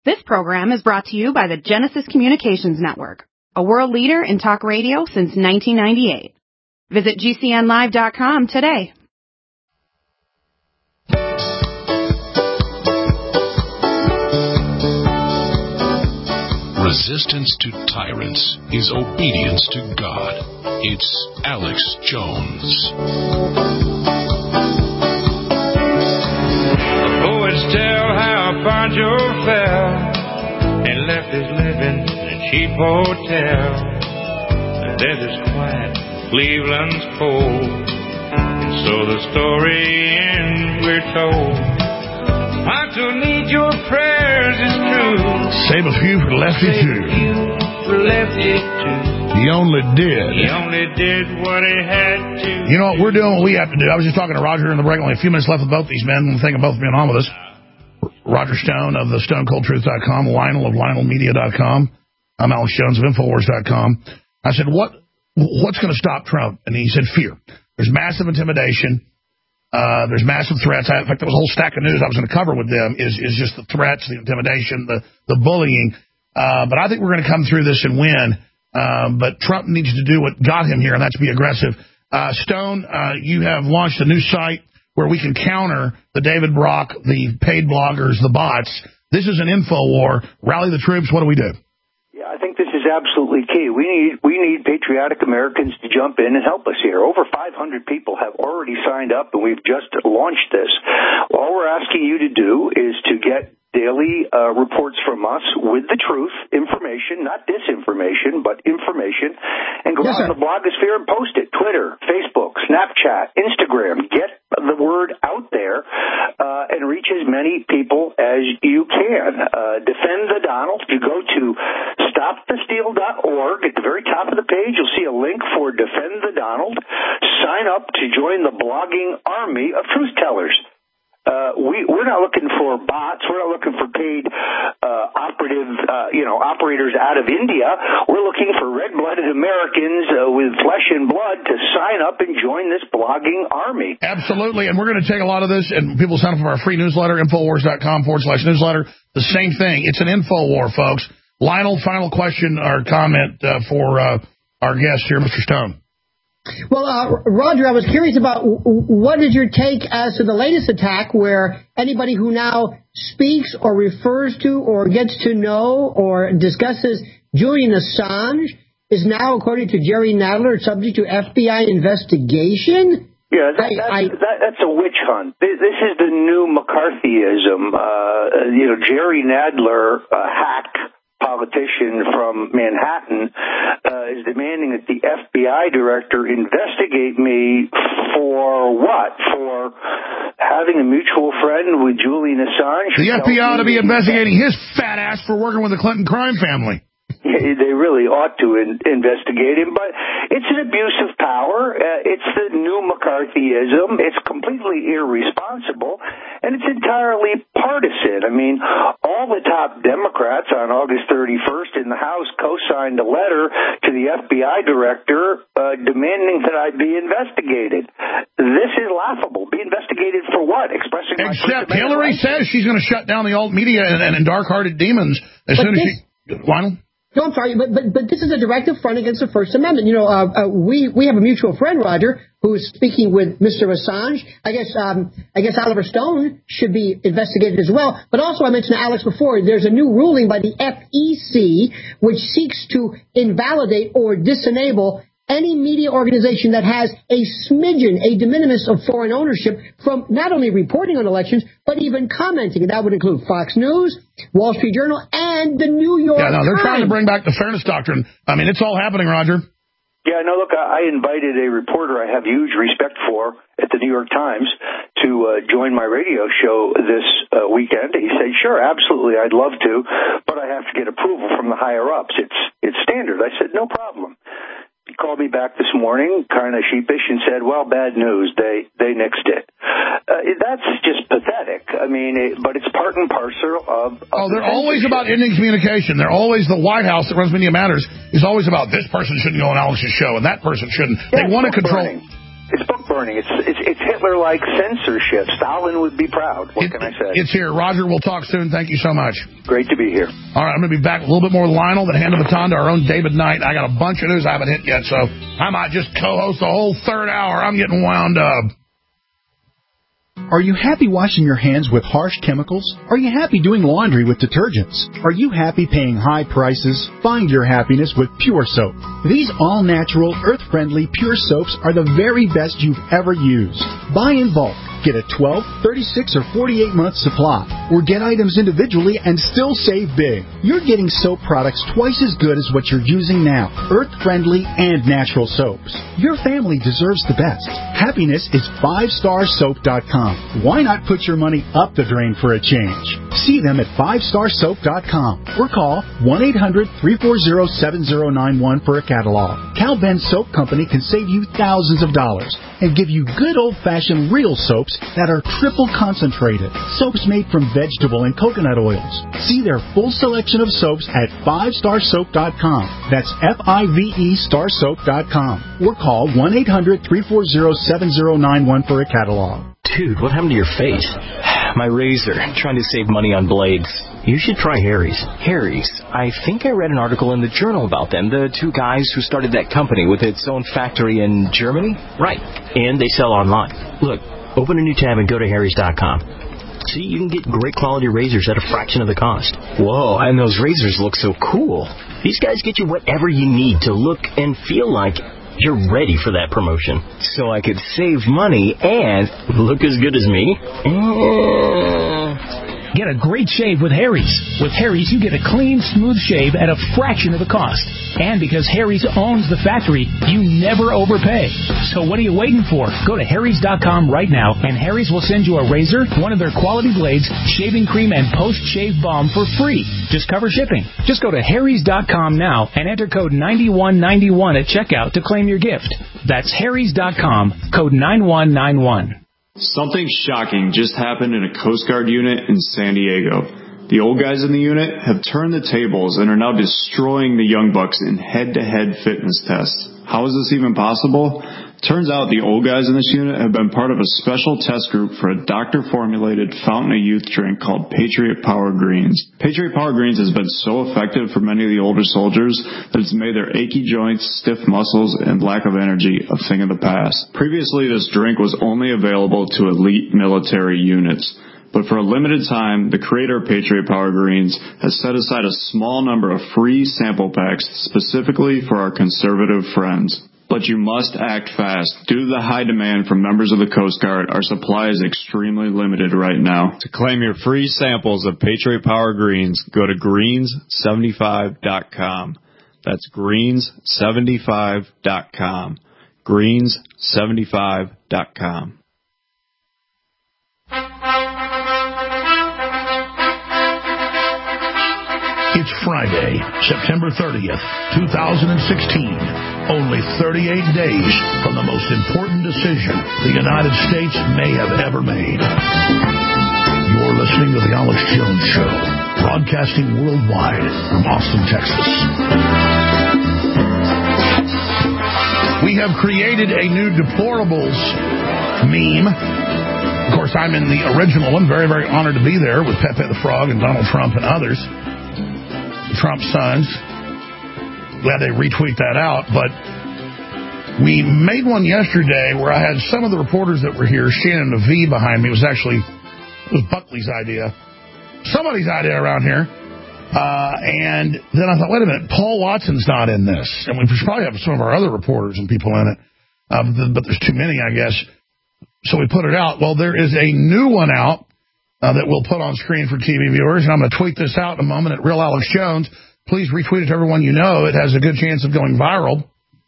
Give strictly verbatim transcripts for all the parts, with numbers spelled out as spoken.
This program is brought to you by the Genesis Communications Network, a world leader in talk radio since nineteen ninety-eight. Visit G C N live dot com today. Resistance to tyrants is obedience to God. It's Alex Jones. The poets tell how Pancho fell and left his living in a cheap hotel. The desert quiet, Cleveland's cold, and so the story ends, we're told. Pancho needs your prayers, it's true. Save a few for Lefty too. For Lefty too. He only did. He only did what he had to. You know what we're doing? What we have to do. I was just talking to Roger in the break. Only a few minutes left with both these men. One thing of both being on with us. Roger Stone of the stone cold truth dot com, Lionel of Lionel Media dot com. I'm Alex Jones of Infowars dot com. I said, what? What's going to stop Trump? And he said, fear. There's massive intimidation. Uh, there's massive threats. I, in fact, there was a whole stack of news I was going to cover with them is, is just the threats, the intimidation, the, the bullying. Uh, but I think we're going to come through this and win. Um, but Trump needs to do what got him here, and that's be aggressive. Uh, Stone, uh, you have launched a new site where we can counter the David Brock, the paid bloggers, the bots. This is an info war. Rally the troops. What do we do? Yeah, I think this is absolutely key. We need we need patriotic Americans to jump in and help us here. Over five hundred people have already signed up, and we've just launched this. All we're asking you to do is to get daily uh, reports from us with the truth, information, not disinformation, but information, and go yes, out on the blogosphere and post it. Twitter, Facebook, Snapchat, Instagram. Get the word out there uh, and reach as many people as you can. Uh, defend the Donald. You go to stop the steal dot org. At the very top of the page, you'll see a link for Defend the Donald. Sign up to join the blogging army of truth tellers. Uh, we, we're not looking for bots. We're not looking for paid uh, operative, uh, you know, operators out of India. We're looking for red-blooded Americans uh, with flesh and blood to sign up and join this blogging army. Absolutely, and we're going to take a lot of this, and people sign up for our free newsletter, Infowars dot com forward slash newsletter. The same thing. It's an info war, folks. Lionel, final question or comment uh, for uh, our guest here, Mister Stone. Well, uh, Roger, I was curious about what is your take as to the latest attack where anybody who now speaks or refers to or gets to know or discusses Julian Assange is now, according to Jerry Nadler, subject to F B I investigation? Yeah, that, that's, I, that, that's a witch hunt. This is the new McCarthyism. Uh, you know, Jerry Nadler, a hack politician from Manhattan, uh, is demanding that the F B I director investigate me for what? For having a mutual friend with Julian Assange? The F B I ought to be investigating his fat ass for working with the Clinton crime family. Yeah, they really ought to in, investigate him, but it's an abuse of power. Uh, it's the new McCarthyism. It's completely irresponsible, and it's entirely partisan. I mean, all the top Democrats on August thirty-first in the House co-signed a letter to the F B I director uh, demanding that I be investigated. This is laughable. Be investigated for what? Expressing my Except Hillary rights? Says she's going to shut down the alt media and, and, and dark-hearted demons as but soon this- as she... Lionel? No, I'm sorry, but, but but this is a direct affront against the First Amendment. You know, uh, uh, we we have a mutual friend, Roger, who is speaking with Mister Assange. I guess um, I guess Oliver Stone should be investigated as well. But also, I mentioned to Alex before, there's a new ruling by the F E C which seeks to invalidate or disenable any media organization that has a smidgen, a de minimis of foreign ownership from not only reporting on elections, but even commenting. And that would include Fox News, Wall Street Journal, and the New York Times. Yeah, no, they're Times. trying to bring back the fairness doctrine. I mean, it's all happening, Roger. Yeah, no, look, I invited a reporter I have huge respect for at the New York Times to uh, join my radio show this uh, weekend. He said, sure, absolutely, I'd love to, but I have to get approval from the higher-ups. It's, it's standard. I said, no problem. He called me back this morning, kind of sheepish, and said, well, bad news. They they nixed it. Uh, that's just pathetic. I mean, it, but it's part and parcel of... of oh, they're always about ending communication. They're always, the White House that runs Media Matters is always about this person shouldn't go on Alex's show and that person shouldn't. Yeah, they want to control... Burning. It's book burning. It's it's, it's Hitler-like censorship. Stalin would be proud. What it, can I say? It's here. Roger, we'll talk soon. Thank you so much. Great to be here. All right, I'm going to be back with a little bit more with Lionel, then hand the baton to our own David Knight. I got a bunch of news I haven't hit yet, so I might just co-host the whole third hour. I'm getting wound up. Are you happy washing your hands with harsh chemicals? Are you happy doing laundry with detergents? Are you happy paying high prices? Find your happiness with Pure Soap. These all-natural, earth-friendly Pure Soaps are the very best you've ever used. Buy in bulk. Get a twelve, thirty-six, or forty-eight month supply. Or get items individually and still save big. You're getting soap products twice as good as what you're using now. Earth-friendly and natural soaps. Your family deserves the best. Happiness is five star soap dot com. Why not put your money up the drain for a change? See them at five star soap dot com or call one eight hundred, three four zero, seven zero nine one for a catalog. Cal Ben Soap Company can save you thousands of dollars and give you good old-fashioned real soaps that are triple concentrated. Soaps made from vegetable and coconut oils. See their full selection of soaps at five star soap dot com. That's F I V E star soap dot com. Or call one eight hundred, three four zero, seven zero nine one for a catalog. Dude, what happened to your face? My razor. Trying to save money on blades. You should try Harry's. Harry's. I think I read an article in the journal about them. The two guys who started that company with its own factory in Germany? Right. And they sell online. Look, open a new tab and go to harrys dot com. See, you can get great quality razors at a fraction of the cost. Whoa, and those razors look so cool. These guys get you whatever you need to look and feel like you're ready for that promotion. So I could save money and look as good as me. Uh... Get a great shave with Harry's. With Harry's, you get a clean, smooth shave at a fraction of the cost. And because Harry's owns the factory, you never overpay. So what are you waiting for? Go to harrys dot com right now, and Harry's will send you a razor, one of their quality blades, shaving cream, and post-shave balm for free. Just cover shipping. Just go to harrys dot com now and enter code nine one nine one at checkout to claim your gift. That's harrys dot com, code nine one nine one. Something shocking just happened in a Coast Guard unit in San Diego. The old guys in the unit have turned the tables and are now destroying the young bucks in head-to-head fitness tests. How is this even possible? Turns out the old guys in this unit have been part of a special test group for a doctor-formulated fountain of youth drink called Patriot Power Greens. Patriot Power Greens has been so effective for many of the older soldiers that it's made their achy joints, stiff muscles, and lack of energy a thing of the past. Previously, this drink was only available to elite military units. But for a limited time, the creator of Patriot Power Greens has set aside a small number of free sample packs specifically for our conservative friends. But you must act fast. Due to the high demand from members of the Coast Guard, our supply is extremely limited right now. To claim your free samples of Patriot Power Greens, go to greens seventy-five dot com. That's greens seventy-five dot com. greens seventy-five dot com. It's Friday, September thirtieth, two thousand sixteen. Only thirty-eight days from the most important decision the United States may have ever made. You're listening to The Alex Jones Show, broadcasting worldwide from Austin, Texas. We have created a new deplorables meme. Of course, I'm in the original one. Very, very honored to be there with Pepe the Frog and Donald Trump and others. Trump's sons. Glad they retweet that out. But we made one yesterday where I had some of the reporters that were here. Shannon V behind me. It was actually it was Buckley's idea. Somebody's idea around here. Uh, and then I thought, wait a minute, Paul Watson's not in this. And we should probably have some of our other reporters and people in it. Uh, but there's too many, I guess. So we put it out. Well, there is a new one out. Uh, that we'll put on screen for T V viewers. And I'm going to tweet this out in a moment at Real Alex Jones. Please retweet it to everyone you know. It has a good chance of going viral.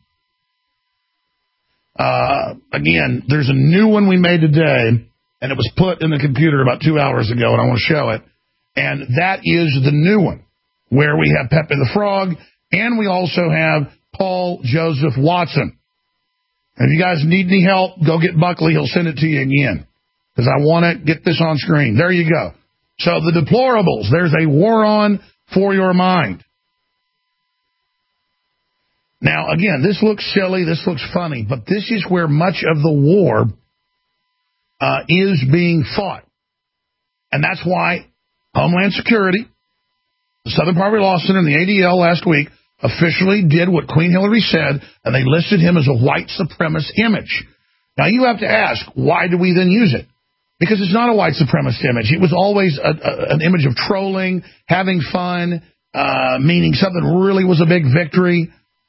Uh, again, there's a new one we made today, and it was put in the computer about two hours ago, and I want to show it. And that is the new one, where we have Pepe the Frog, and we also have Paul Joseph Watson. And if you guys need any help, go get Buckley. He'll send it to you again. Because I want to get this on screen. There you go. So the deplorables, there's a war on for your mind. Now, again, this looks silly, this looks funny, but this is where much of the war uh, is being fought. And that's why Homeland Security, the Southern Poverty Law Center, and the A D L last week officially did what Queen Hillary said, and they listed him as a white supremacist image. Now, you have to ask, why do we then use it? Because it's not a white supremacist image. It was always a, a, an image of trolling, having fun, uh, meaning something really was a big victory.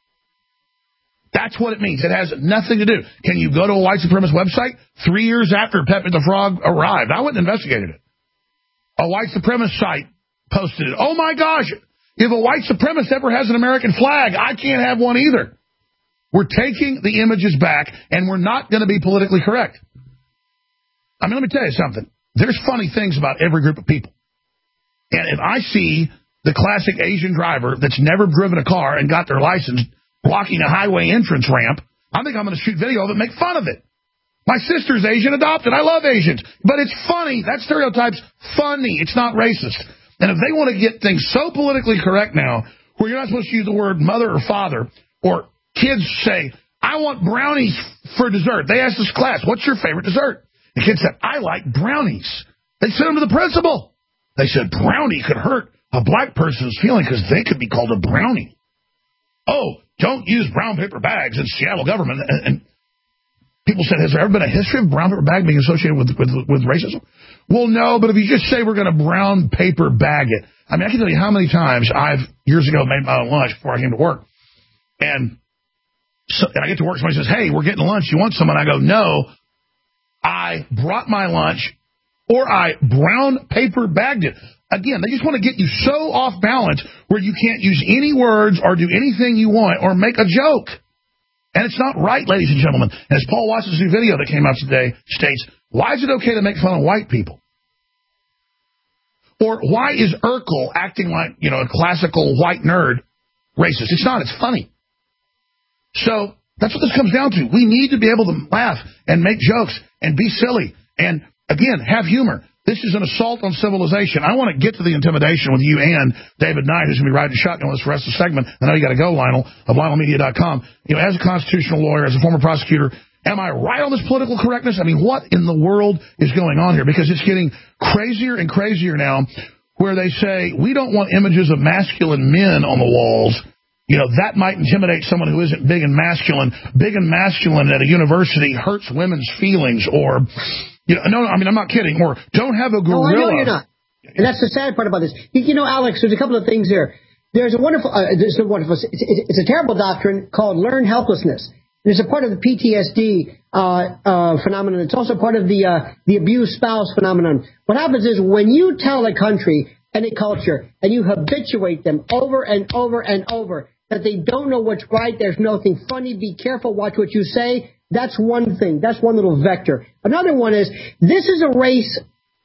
That's what it means. It has nothing to do. Can you go to a white supremacist website three years after Pepe the Frog arrived? I wouldn't investigate it. A white supremacist site posted it. Oh, my gosh. If a white supremacist ever has an American flag, I can't have one either. We're taking the images back, and we're not going to be politically correct. I mean, let me tell you something. There's funny things about every group of people. And if I see the classic Asian driver that's never driven a car and got their license blocking a highway entrance ramp, I think I'm going to shoot video of it and make fun of it. My sister's Asian adopted. I love Asians. But it's funny. That stereotype's funny. It's not racist. And if they want to get things so politically correct now, where you're not supposed to use the word mother or father, or kids say, I want brownies for dessert. They asked this class, what's your favorite dessert? The kid said, I like brownies. They sent them to the principal. They said, brownie could hurt a black person's feeling because they could be called a brownie. Oh, don't use brown paper bags in Seattle government. And, and people said, has there ever been a history of brown paper bag being associated with, with, with racism? Well, no, but if you just say we're going to brown paper bag it. I mean, I can tell you how many times I've, years ago, made my own lunch before I came to work. And, so, and I get to work, somebody says, hey, we're getting lunch. You want some? And I go, no, I brought my lunch, or I brown paper bagged it. Again, they just want to get you so off balance where you can't use any words or do anything you want or make a joke. And it's not right, ladies and gentlemen. And as Paul Watson's new video that came out today states, why is it okay to make fun of white people? Or why is Urkel acting like, you know, a classical white nerd racist? It's not. It's funny. So that's what this comes down to. We need to be able to laugh and make jokes and be silly and, again, have humor. This is an assault on civilization. I want to get to the intimidation with you and David Knight, who's going to be riding shotgun with us for the rest of the segment. I know you got to go, Lionel, of Lionel Media dot com. You know, as a constitutional lawyer, as a former prosecutor, am I right on this political correctness? I mean, what in the world is going on here? Because it's getting crazier and crazier now, where they say, we don't want images of masculine men on the walls. You know, that might intimidate someone who isn't big and masculine. Big and masculine at a university hurts women's feelings, or... You know, no, I mean, I'm not kidding. Or don't have a gorilla. No, I know you're not. And that's the sad part about this. You, you know, Alex, there's a couple of things here. There's a wonderful, uh, there's a wonderful, it's, it's, it's a terrible doctrine called learned helplessness. There's a part of the P T S D uh, uh, phenomenon. It's also part of the uh, the abused spouse phenomenon. What happens is when you tell a country and a culture and you habituate them over and over and over that they don't know what's right, there's nothing funny, be careful, watch what you say. That's one thing. That's one little vector. Another one is, this is a race,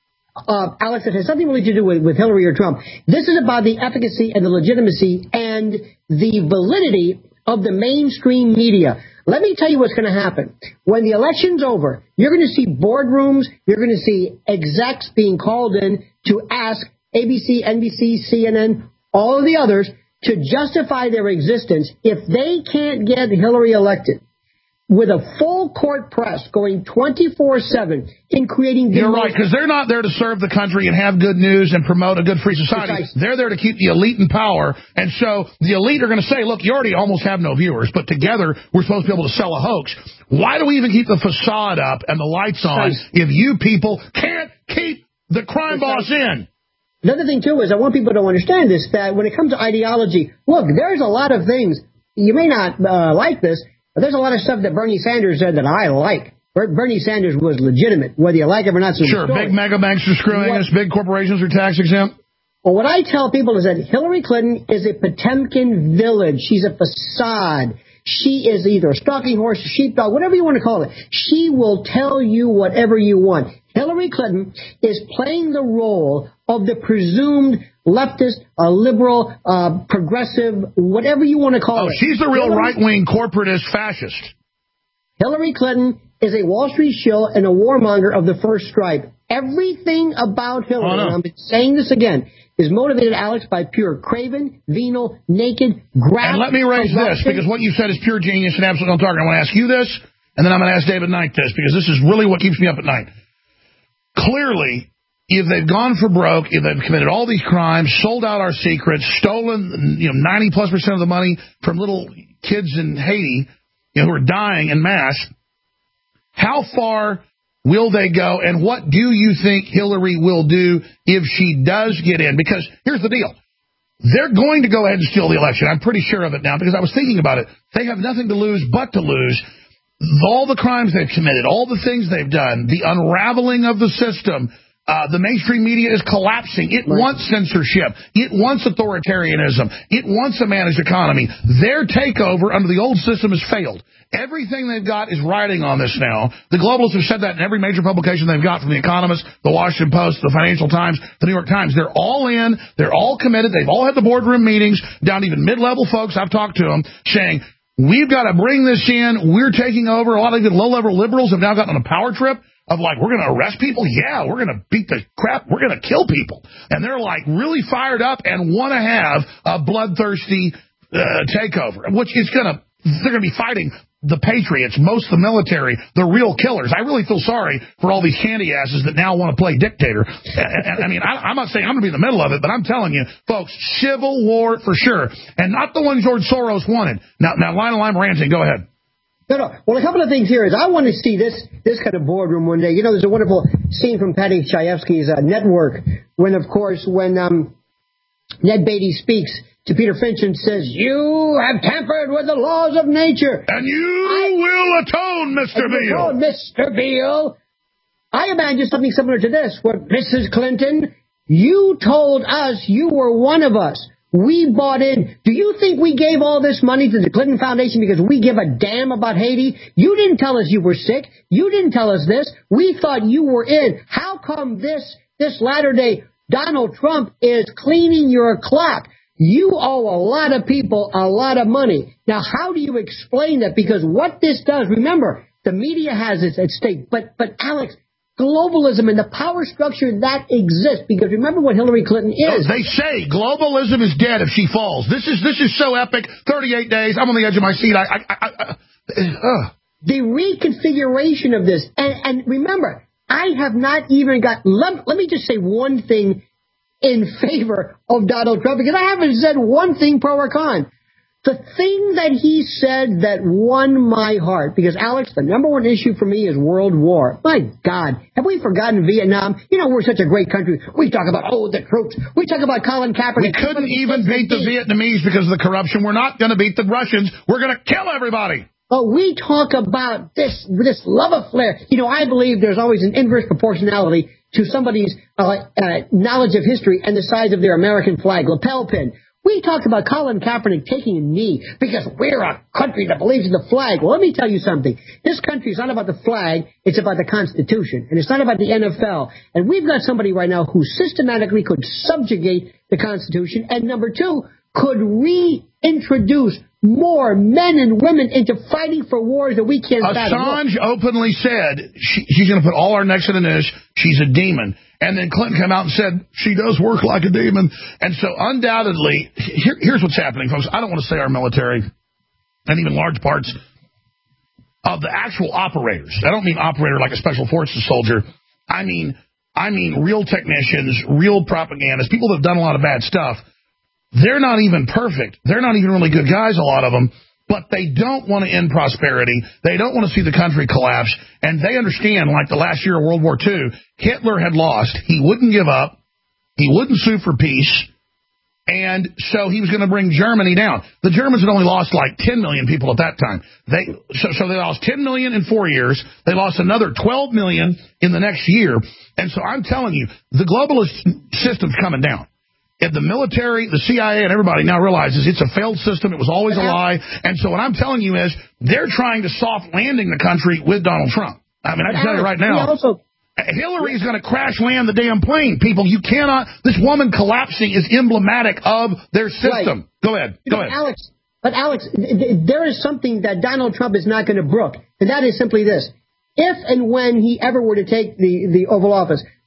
uh, Alex, that has nothing really to do with, with Hillary or Trump. This is about the efficacy and the legitimacy and the validity of the mainstream media. Let me tell you what's going to happen. When the election's over, you're going to see boardrooms, you're going to see execs being called in to ask A B C, N B C, C N N, all of the others to justify their existence if they can't get Hillary elected. With a full court press going twenty-four seven in creating... You're right, because they're not there to serve the country and have good news and promote a good free society. Precisely. They're there to keep the elite in power. And so the elite are going to say, look, you already almost have no viewers, but together we're supposed to be able to sell a hoax. Why do we even keep the facade up and the lights on Precisely. if you people can't keep the crime Precisely. boss in? Another thing, too, is I want people to understand this, that when it comes to ideology, look, there's a lot of things. You may not uh, like this, but there's a lot of stuff that Bernie Sanders said that I like. Bernie Sanders was legitimate, whether you like it or not. Sure, big mega banks are screwing what, us, big corporations are tax exempt. Well, what I tell people is that Hillary Clinton is a Potemkin village. She's a facade. She is either a stalking horse, a sheepdog, whatever you want to call it. She will tell you whatever you want. Hillary Clinton is playing the role of the presumed leftist, uh, liberal, uh, progressive, whatever you want to call oh, it. She's the real Hillary, right-wing corporatist fascist. Hillary Clinton is a Wall Street shill and a warmonger of the first stripe. Everything about Hillary, oh, no. and I'm saying this again, is motivated, Alex, by pure craven, venal, naked, graft. And let me raise this, because what you said is pure genius and absolute on target. I want to ask you this, and then I'm going to ask David Knight this, because this is really what keeps me up at night. Clearly, if they've gone for broke, if they've committed all these crimes, sold out our secrets, stolen, you know, ninety plus percent of the money from little kids in Haiti, you know, who are dying en masse, how far will they go, and what do you think Hillary will do if she does get in? Because here's the deal. They're going to go ahead and steal the election. I'm pretty sure of it now, because I was thinking about it. They have nothing to lose but to lose. All the crimes they've committed, all the things they've done, the unraveling of the system, uh, the mainstream media is collapsing. It right. wants censorship. It wants authoritarianism. It wants a managed economy. Their takeover under the old system has failed. Everything they've got is riding on this now. The globalists have said that in every major publication they've got, from The Economist, The Washington Post, The Financial Times, The New York Times. They're all in. They're all committed. They've all had the boardroom meetings, down to even mid-level folks. I've talked to them saying, we've got to bring this in. We're taking over. A lot of the low-level liberals have now gotten on a power trip of like, we're going to arrest people? Yeah, we're going to beat the crap. We're going to kill people. And they're like really fired up and want to have a bloodthirsty uh, takeover, which is going to, they're going to be fighting the patriots, most of the military, the real killers. I really feel sorry for all these candy asses that now want to play dictator. And, and, I mean, I, I'm not saying I'm going to be in the middle of it, but I'm telling you, folks, civil war for sure. And not the one George Soros wanted. Now, now Lionel, I'm ranting. Go ahead. No, no. Well, a couple of things here is I want to see this this kind of boardroom one day. You know, there's a wonderful scene from Patty Chayefsky's uh, Network when, of course, when um, Ned Beatty speaks to Peter Finch and says, you have tampered with the laws of nature. And you I, will atone, Mister Beale. Oh, Mister Beale. I imagine something similar to this, where Missus Clinton, you told us you were one of us. We bought in. Do you think we gave all this money to the Clinton Foundation because we give a damn about Haiti? You didn't tell us you were sick. You didn't tell us this. We thought you were in. How come this, this latter day Donald Trump is cleaning your clock? You owe a lot of people a lot of money. Now, how do you explain that? Because what this does, remember, the media has it at stake. But, but Alex, globalism and the power structure that exists, because remember what Hillary Clinton is. They say globalism is dead if she falls. This is this is so epic. thirty-eight days. I'm on the edge of my seat. I, I, I, I uh. The reconfiguration of this, and, and remember, I have not even got. Let, let me just say one thing in favor of Donald Trump, because I haven't said one thing pro or con. The thing that he said that won my heart, because, Alex, the number one issue for me is world war. My God, have we forgotten Vietnam? You know, we're such a great country. We talk about, oh, the troops. We talk about Colin Kaepernick. We couldn't even beat the Vietnamese because of the corruption. We're not going to beat the Russians. We're going to kill everybody. But we talk about this this love affair. You know, I believe there's always an inverse proportionality to somebody's uh, uh, knowledge of history and the size of their American flag, lapel pin. We talked about Colin Kaepernick taking a knee because we're a country that believes in the flag. Well, let me tell you something. This country is not about the flag. It's about the Constitution. And it's not about the N F L. And we've got somebody right now who systematically could subjugate the Constitution. And number two, could reintroduce more men and women into fighting for wars that we can't battle. Assange openly said she, she's going to put all our necks in a noose. She's a demon. And then Clinton came out and said, she does work like a demon. And so undoubtedly, here, here's what's happening, folks. I don't want to say our military and even large parts of the actual operators. I don't mean operator like a special forces soldier. I mean, I mean real technicians, real propagandists, people that have done a lot of bad stuff. They're not even perfect. They're not even really good guys, a lot of them. But they don't want to end prosperity. They don't want to see the country collapse. And they understand, like the last year of World War Two, Hitler had lost. He wouldn't give up. He wouldn't sue for peace. And so he was going to bring Germany down. The Germans had only lost like ten million people at that time. They so, so they lost ten million in four years. They lost another twelve million in the next year. And so I'm telling you, the globalist system's coming down. And the military, the C I A, and everybody now realizes it's a failed system. It was always a lie. And so what I'm telling you is they're trying to soft landing the country with Donald Trump. I mean, I can tell you right now, also, Hillary's going to crash land the damn plane. People, you cannot, this woman collapsing is emblematic of their system. Right. Go ahead. Go but ahead. Alex, but Alex, there is something that Donald Trump is not going to brook, and that is simply this. If and when he ever were to take the, the Oval Office,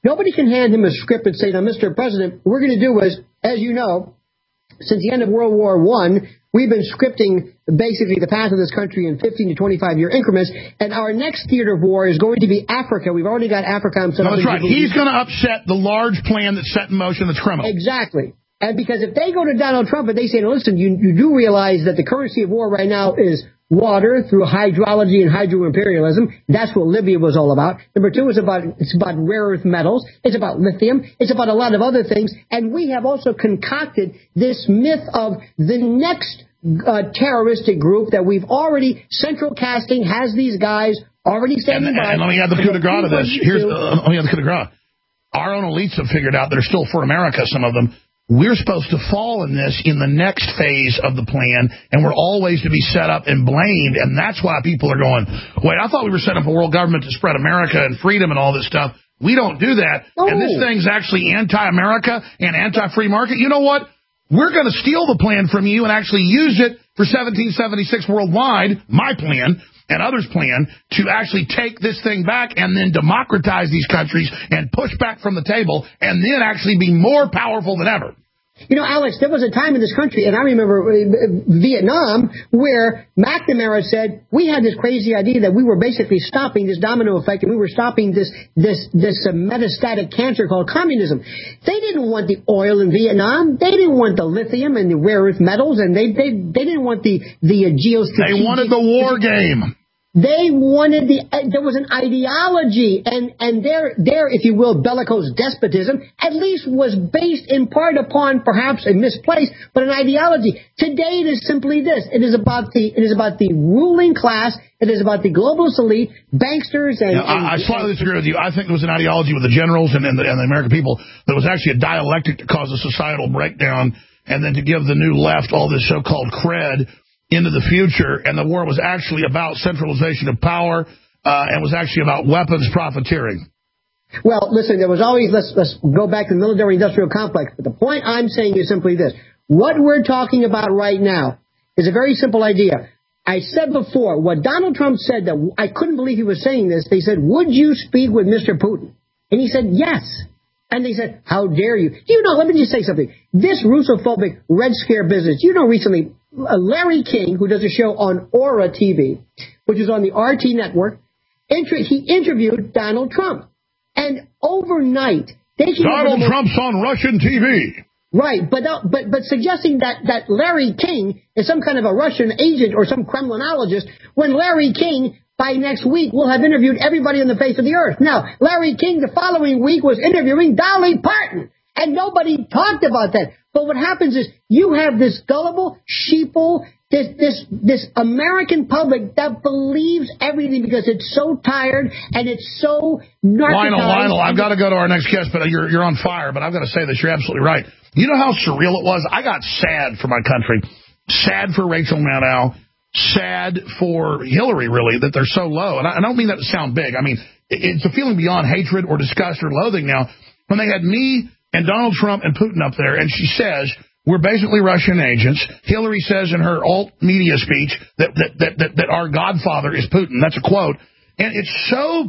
Nobody can hand him a script and say, now, Mister President, what we're going to do is, as you know, since the end of World War One, we've been scripting basically the path of this country in fifteen to twenty-five year increments, and our next theater of war is going to be Africa. We've already got Africa. No, that's right. He's going to upset the large plan that's set in motion that's criminal. Exactly. And because if they go to Donald Trump and they say, listen, you, you do realize that the currency of war right now is water through hydrology and hydro-imperialism. That's what Libya was all about. Number two is about, it's about rare earth metals. It's about lithium. It's about a lot of other things. And we have also concocted this myth of the next uh, terroristic group that we've already, Central Casting has these guys already standing and, by. And let me add the coup de grace to this. Here's, uh, let me add the coup de grace. Our own elites have figured out that are still for America, some of them. We're supposed to fall in this in the next phase of the plan, and we're always to be set up and blamed, and that's why people are going, wait, I thought we were setting up a world government to spread America and freedom and all this stuff. We don't do that, oh. and this thing's actually anti-America and anti-free market. You know what? We're going to steal the plan from you and actually use it for seventeen seventy-six worldwide, my plan, and others' plan, to actually take this thing back and then democratize these countries and push back from the table and then actually be more powerful than ever. You know, Alex, there was a time in this country, and I remember Vietnam, where McNamara said we had this crazy idea that we were basically stopping this domino effect, and we were stopping this this this uh, metastatic cancer called communism. They didn't want the oil in Vietnam. They didn't want the lithium and the rare earth metals, and they they they didn't want the the uh, geostrategic. They wanted the war game. They wanted the, uh, there was an ideology, and, and their, their, if you will, bellicose despotism, at least was based in part upon perhaps a misplaced, but an ideology. Today it is simply this. It is about the, it is about the ruling class. It is about the globalist elite, banksters, and... Yeah, and I, I slightly disagree with you. I think there was an ideology with the generals and, and, the, and the American people that was actually a dialectic to cause a societal breakdown and then to give the new left all this so-called cred into the future, and the war was actually about centralization of power uh, and was actually about weapons profiteering. Well, listen, there was always, let's, let's go back to the military-industrial complex, but the point I'm saying is simply this. What we're talking about right now is a very simple idea. I said before, what Donald Trump said, that I couldn't believe he was saying this, they said, would you speak with Mister Putin? And he said, yes. And they said, how dare you? You know, let me just say something. This Russophobic Red Scare business, you know, recently, uh, Larry King, who does a show on Aura T V, which is on the R T network, inter- he interviewed Donald Trump. And overnight, they came Donald Trump's on Russian T V. Right, but uh, but but suggesting that, that Larry King is some kind of a Russian agent or some Kremlinologist, when Larry King, by next week, will have interviewed everybody on the face of the earth. Now, Larry King the following week was interviewing Dolly Parton, and nobody talked about that. But what happens is you have this gullible, sheeple, this this this American public that believes everything because it's so tired and it's so narcotized. Lionel, Lionel, I've got to go to our next guest, but you're you're on fire. But I've got to say this. You're absolutely right. You know how surreal it was? I got sad for my country, sad for Rachel Maddow, sad for Hillary, really, that they're so low. And I, I don't mean that to sound big. I mean, it's a feeling beyond hatred or disgust or loathing now. When they had me and Donald Trump and Putin up there, and she says, we're basically Russian agents. Hillary says in her alt media speech that, that, that, that, that our godfather is Putin. That's a quote. And it's so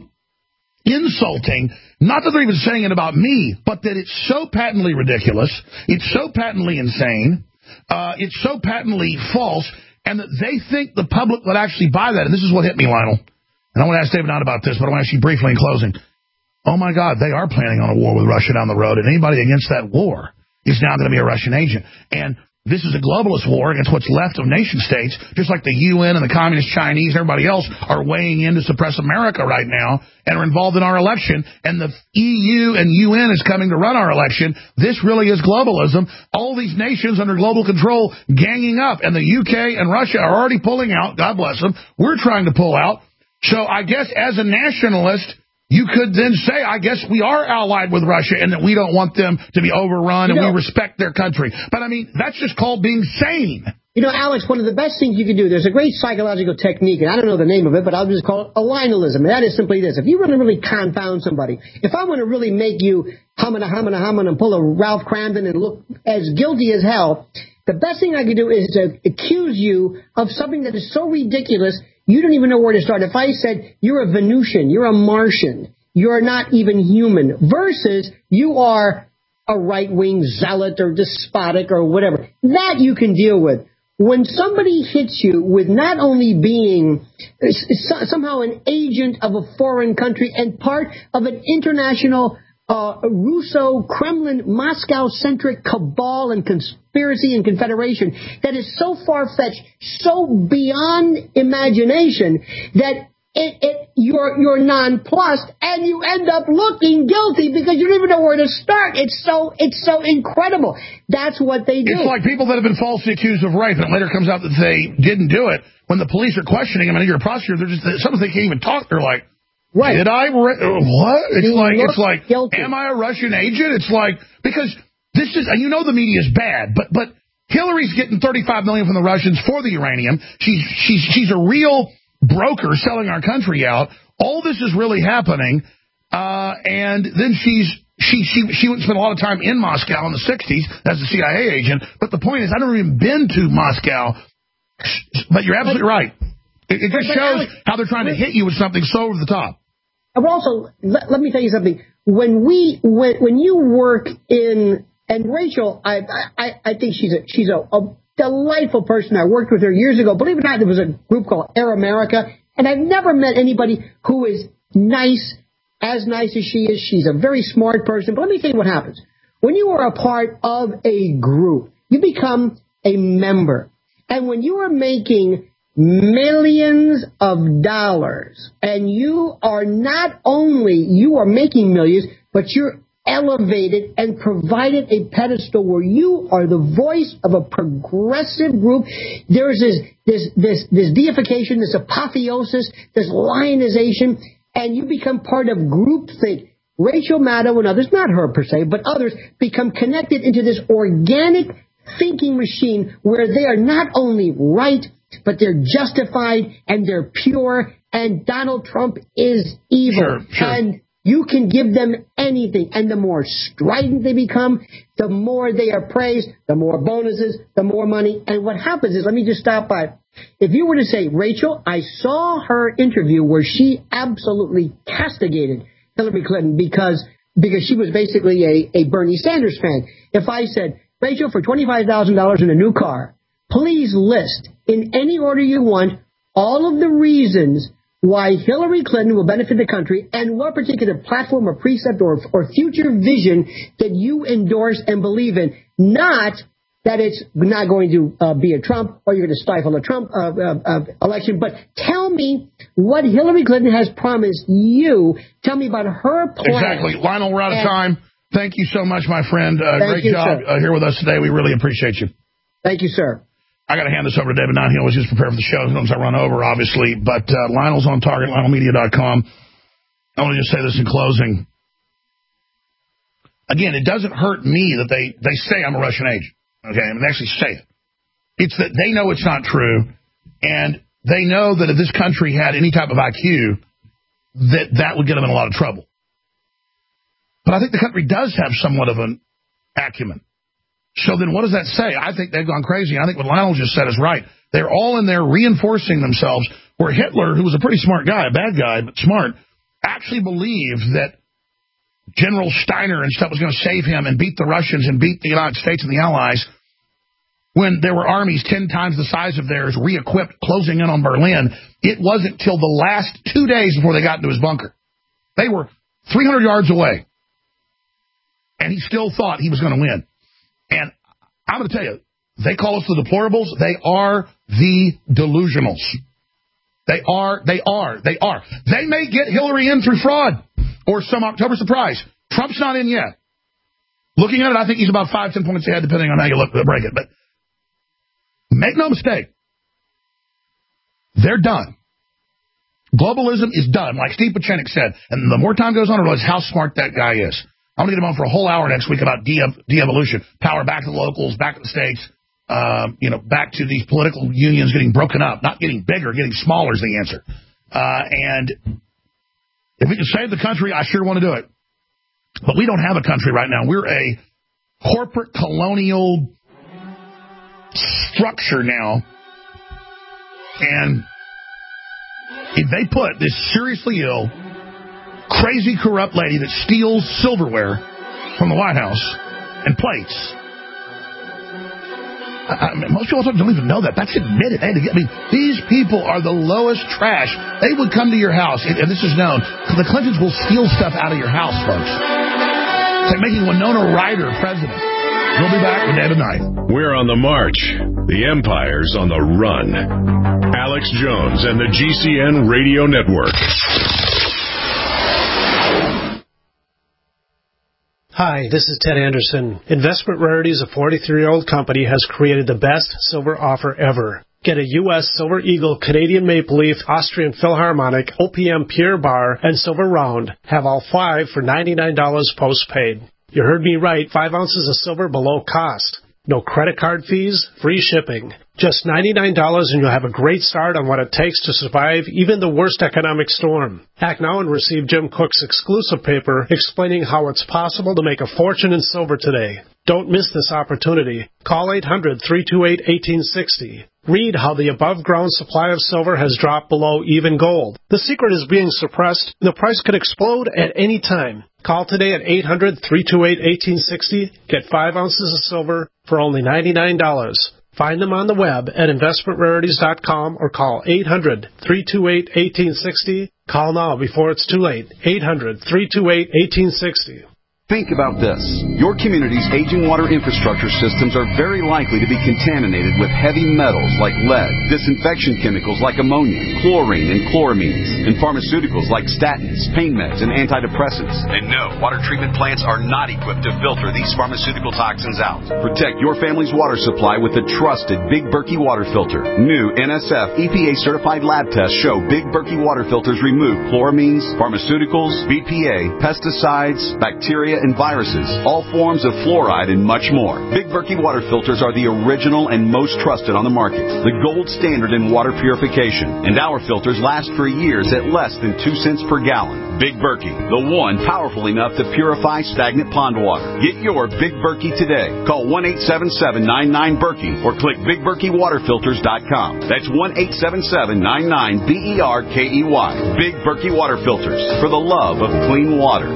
insulting, not that they're even saying it about me, but that it's so patently ridiculous, it's so patently insane, uh, it's so patently false, and that they think the public would actually buy that. And this is what hit me, Lionel. And I want to ask David Knott about this, but I want to ask you briefly in closing. Oh, my God, they are planning on a war with Russia down the road, and anybody against that war is now going to be a Russian agent. And this is a globalist war against what's left of nation states, just like the U N and the Communist Chinese and everybody else are weighing in to suppress America right now and are involved in our election. And the E U and U N is coming to run our election. This really is globalism. All these nations under global control ganging up. And the U K and Russia are already pulling out. God bless them. We're trying to pull out. So I guess as a nationalist, you could then say, I guess we are allied with Russia and that we don't want them to be overrun and you know, we respect their country. But, I mean, that's just called being sane. You know, Alex, one of the best things you can do, there's a great psychological technique, and I don't know the name of it, but I'll just call it Allinealism. And that is simply this. If you want to really confound somebody, if I want to really make you hum and a hum and a hum and pull a Ralph Cramden and look as guilty as hell, the best thing I can do is to accuse you of something that is so ridiculous you don't even know where to start. If I said, you're a Venusian, you're a Martian, you're not even human, versus you are a right-wing zealot or despotic or whatever. That you can deal with. When somebody hits you with not only being somehow an agent of a foreign country and part of an international uh, Russo, Kremlin, Moscow-centric cabal and conspiracy and confederation that is so far-fetched, so beyond imagination that It, it, you're, you're nonplussed, and you end up looking guilty because you don't even know where to start. It's so, it's so incredible. That's what they do. It's like people that have been falsely accused of rape, and it later comes out that they didn't do it. When the police are questioning them, and you're a prosecutor, they're just, sometimes they can't even talk. They're like, right. Did I, ra- what? It's you like, it's like, guilty. Am I a Russian agent? It's like, because this is, and you know the media is bad, but, but Hillary's getting thirty-five million dollars from the Russians for the uranium. She's, she's, she's a real broker selling our country out. All this is really happening, uh, and then she's she she she went and spent a lot of time in Moscow in the sixties as a C I A agent. But the point is, I've never even been to Moscow. But you're absolutely but, right. It, it just but, shows Alex, how they're trying to hit you with something so over the top. But also, let, let me tell you something. When we when when you work in and Rachel, I I, I think she's a she's a, a delightful person. I worked with her years ago. Believe it or not, there was a group called Air America, and I've never met anybody who is nice, as nice as she is. She's a very smart person. But let me tell you what happens. When you are a part of a group, you become a member. And when you are making millions of dollars, and you are not only, you are making millions, but you're elevated and provided a pedestal where you are the voice of a progressive group. There's this this this this deification, this apotheosis, this lionization, and you become part of groupthink. Rachel Maddow and others, not her per se, but others, become connected into this organic thinking machine where they are not only right, but they're justified and they're pure, and Donald Trump is evil. Sure, sure. And you can give them anything, and the more strident they become, the more they are praised, the more bonuses, the more money. And what happens is, let me just stop by. If you were to say, Rachel, I saw her interview where she absolutely castigated Hillary Clinton because because she was basically a, a Bernie Sanders fan. If I said, Rachel, for twenty-five thousand dollars in a new car, please list in any order you want all of the reasons why Hillary Clinton will benefit the country and what particular platform or precept or, or future vision that you endorse and believe in. Not that it's not going to uh, be a Trump or you're going to stifle a Trump uh, uh, uh, election, but tell me what Hillary Clinton has promised you. Tell me about her plan. Exactly. Lionel, we're out of and, time. Thank you so much, my friend. Uh, great you, job uh, here with us today. We really appreciate you. Thank you, sir. I got to hand this over to David Nine. He always just prepare for the show. Sometimes I run over, obviously. But uh, Lionel's on target, Lionel Media dot com. I want to just say this in closing. Again, it doesn't hurt me that they, they say I'm a Russian agent. Okay, and they actually say it. It's that they know it's not true, and they know that if this country had any type of I Q, that that would get them in a lot of trouble. But I think the country does have somewhat of an acumen. So then what does that say? I think they've gone crazy. I think what Lionel just said is right. They're all in there reinforcing themselves, where Hitler, who was a pretty smart guy, a bad guy, but smart, actually believed that General Steiner and stuff was going to save him and beat the Russians and beat the United States and the Allies when there were armies ten times the size of theirs re-equipped closing in on Berlin. It wasn't till the last two days before they got into his bunker. They were three hundred yards away, and he still thought he was going to win. And I'm going to tell you, they call us the deplorables. They are the delusionals. They are, they are, they are. They may get Hillary in through fraud or some October surprise. Trump's not in yet. Looking at it, I think he's about five, ten points ahead, depending on how you look, break it. But make no mistake, they're done. Globalism is done, like Steve Pachenik said. And the more time goes on, I realize how smart that guy is. I'm going to get him on for a whole hour next week about de- de-evolution. Power back to the locals, back to the states, um, you know, back to these political unions getting broken up, not getting bigger, getting smaller is the answer. Uh, and if we can save the country, I sure want to do it. But we don't have a country right now. We're a corporate colonial structure now. And if they put this seriously ill, crazy, corrupt lady that steals silverware from the White House and plates. I, I mean, most people don't even know that. That's admitted. I mean, these people are the lowest trash. They would come to your house, and, and this is known. The Clintons will steal stuff out of your house, folks. It's like making Winona Ryder president. We'll be back with David Knight. We're on the march. The empire's on the run. Alex Jones and the G C N Radio Network. Hi, this is Ted Anderson. Investment Rarities, a forty-three-year-old company, has created the best silver offer ever. Get a U S Silver Eagle, Canadian Maple Leaf, Austrian Philharmonic, O P M Pure Bar, and Silver Round. Have all five for ninety-nine dollars postpaid. You heard me right, five ounces of silver below cost. No credit card fees, free shipping. Just ninety-nine dollars and you'll have a great start on what it takes to survive even the worst economic storm. Act now and receive Jim Cook's exclusive paper explaining how it's possible to make a fortune in silver today. Don't miss this opportunity. Call eight hundred, three two eight, one eight six zero. Read how the above-ground supply of silver has dropped below even gold. The secret is being suppressed, and the price could explode at any time. Call today at eight hundred, three two eight, one eight six zero. Get five ounces of silver for only ninety-nine dollars. Find them on the web at investment rarities dot com or call eight hundred, three two eight, one eight six zero. Call now before it's too late. eight hundred, three two eight, one eight six zero. Think about this. Your community's aging water infrastructure systems are very likely to be contaminated with heavy metals like lead, disinfection chemicals like ammonia, chlorine, and chloramines, and pharmaceuticals like statins, pain meds, and antidepressants. And no, water treatment plants are not equipped to filter these pharmaceutical toxins out. Protect your family's water supply with the trusted Big Berkey water filter. New N S F E P A-certified lab tests show Big Berkey water filters remove chloramines, pharmaceuticals, B P A, pesticides, bacteria, and viruses, all forms of fluoride, and much more. Big Berkey water filters are the original and most trusted on the market, the gold standard in water purification, and our filters last for years at less than two cents per gallon. Big Berkey, the one powerful enough to purify stagnant pond water. Get your Big Berkey today. Call one eight seven seven, nine nine, Berkey or click big berkey water filters dot com. That's one eight seven seven, nine nine, B E R K E Y. Big Berkey water filters, for the love of clean water.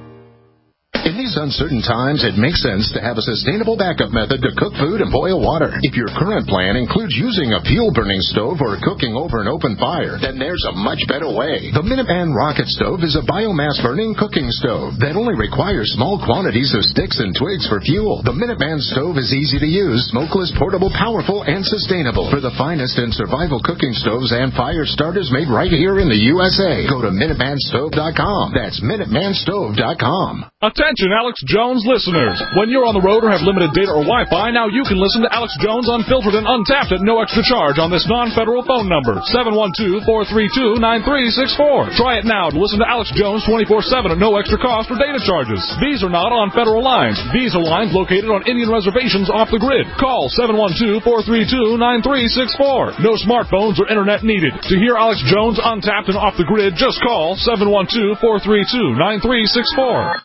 In these uncertain times, it makes sense to have a sustainable backup method to cook food and boil water. If your current plan includes using a fuel-burning stove or cooking over an open fire, then there's a much better way. The Minuteman Rocket Stove is a biomass-burning cooking stove that only requires small quantities of sticks and twigs for fuel. The Minuteman Stove is easy to use, smokeless, portable, powerful, and sustainable. For the finest in survival cooking stoves and fire starters made right here in the U S A, go to minuteman stove dot com. That's minuteman stove dot com. Attention, Alex Jones listeners. When you're on the road or have limited data or Wi-Fi, now you can listen to Alex Jones Unfiltered and Untapped at no extra charge on this non-federal phone number, seven one two, four three two, nine three six four. Try it now to listen to Alex Jones twenty-four seven at no extra cost or data charges. These are not on federal lines. These are lines located on Indian reservations off the grid. Call seven one two, four three two, nine three six four. No smartphones or internet needed. To hear Alex Jones Untapped and Off the Grid, just call seven one two, four three two, nine three six four.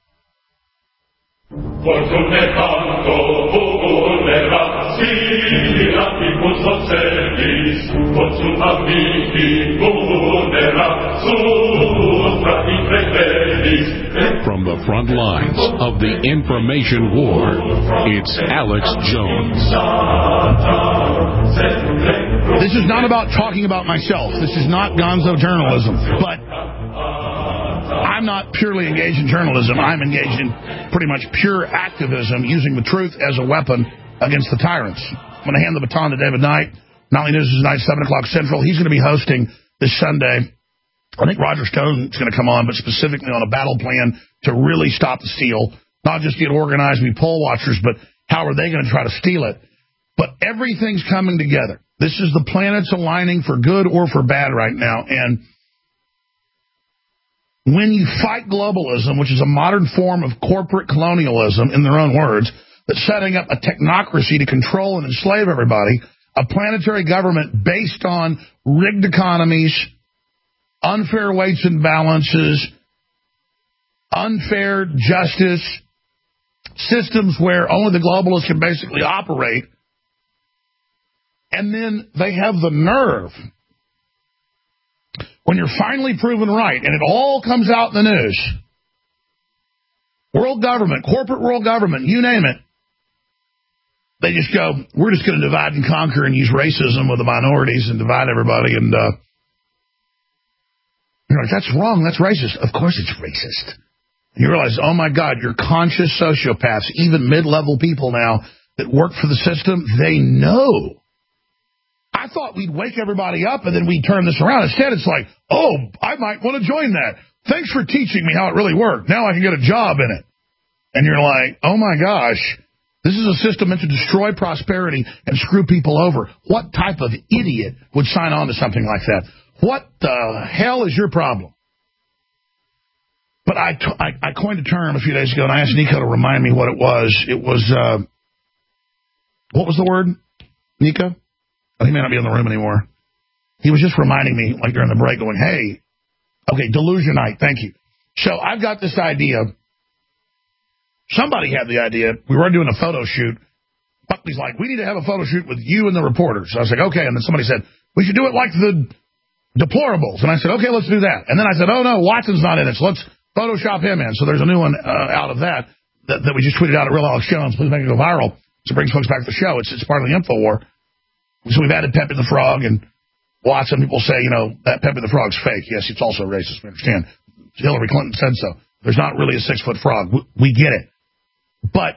Fortune tanto vulnera, spirati pulso celis, fortune amici vulnera, supra infrevelis. From the front lines of the information war, it's Alex Jones. This is not about talking about myself. This is not gonzo journalism, but I'm not purely engaged in journalism. I'm engaged in pretty much pure activism, using the truth as a weapon against the tyrants. I'm going to hand the baton to David Knight. Nightly News is tonight, seven o'clock Central. He's going to be hosting this Sunday. I think Roger Stone is going to come on, but specifically on a battle plan to really stop the steal. Not just get organized and be poll watchers, but how are they going to try to steal it? But everything's coming together. This is the planets aligning for good or for bad right now. And when you fight globalism, which is a modern form of corporate colonialism, in their own words, that's setting up a technocracy to control and enslave everybody, a planetary government based on rigged economies, unfair weights and balances, unfair justice, systems where only the globalists can basically operate, and then they have the nerve when you're finally proven right, and it all comes out in the news, world government, corporate world government, you name it, they just go, we're just going to divide and conquer and use racism with the minorities and divide everybody. And uh, you're like, that's wrong. That's racist. Of course it's racist. And you realize, oh, my God, you're conscious sociopaths, even mid-level people now that work for the system, they know. I thought we'd wake everybody up and then we'd turn this around. Instead, it's like, oh, I might want to join that. Thanks for teaching me how it really worked. Now I can get a job in it. And you're like, oh, my gosh. This is a system meant to destroy prosperity and screw people over. What type of idiot would sign on to something like that? What the hell is your problem? But I, t- I, I coined a term a few days ago, and I asked Nico to remind me what it was. It was, uh, what was the word, Nico? Oh, he may not be in the room anymore. He was just reminding me, like during the break, going, hey, okay, delusionite, thank you. So I've got this idea. Somebody had the idea. We were doing a photo shoot. Buckley's like, we need to have a photo shoot with you and the reporters. So I was like, okay. And then somebody said, we should do it like the Deplorables. And I said, okay, let's do that. And then I said, oh, no, Watson's not in it, so let's Photoshop him in. So there's a new one uh, out of that, that that we just tweeted out at Real Alex Jones. Please make it go viral. So it brings folks back to the show. It's, it's part of the info war. So we've added Pepe the Frog and Watson. People say, you know, that Pepe the Frog's fake. Yes, it's also racist. We understand. Hillary Clinton said so. There's not really a six-foot frog. We, we get it. But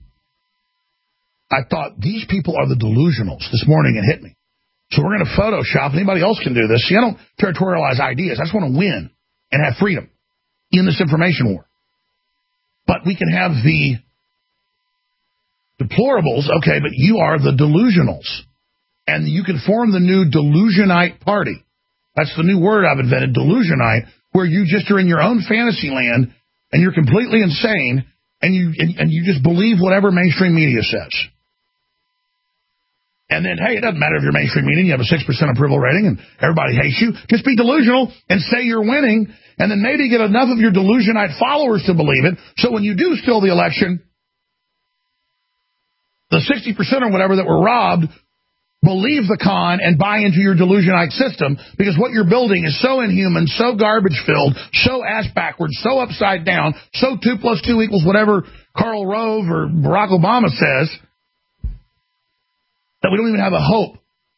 I thought, these people are the delusionals. This morning it hit me. So we're going to Photoshop. Anybody else can do this. See, I don't territorialize ideas. I just want to win and have freedom in this information war. But we can have the deplorables, okay, but you are the delusionals. And you can form the new delusionite party. That's the new word I've invented, delusionite, where you just are in your own fantasy land and you're completely insane and you and, and you just believe whatever mainstream media says. And then, hey, it doesn't matter if you're mainstream media, you have a six percent approval rating and everybody hates you. Just be delusional and say you're winning, and then maybe get enough of your delusionite followers to believe it, so when you do steal the election, the sixty percent or whatever that were robbed believe the con and buy into your delusionite system, because what you're building is so inhuman, so garbage-filled, so ass-backwards, so upside down, so two plus two equals whatever Karl Rove or Barack Obama says, that we don't even have a hope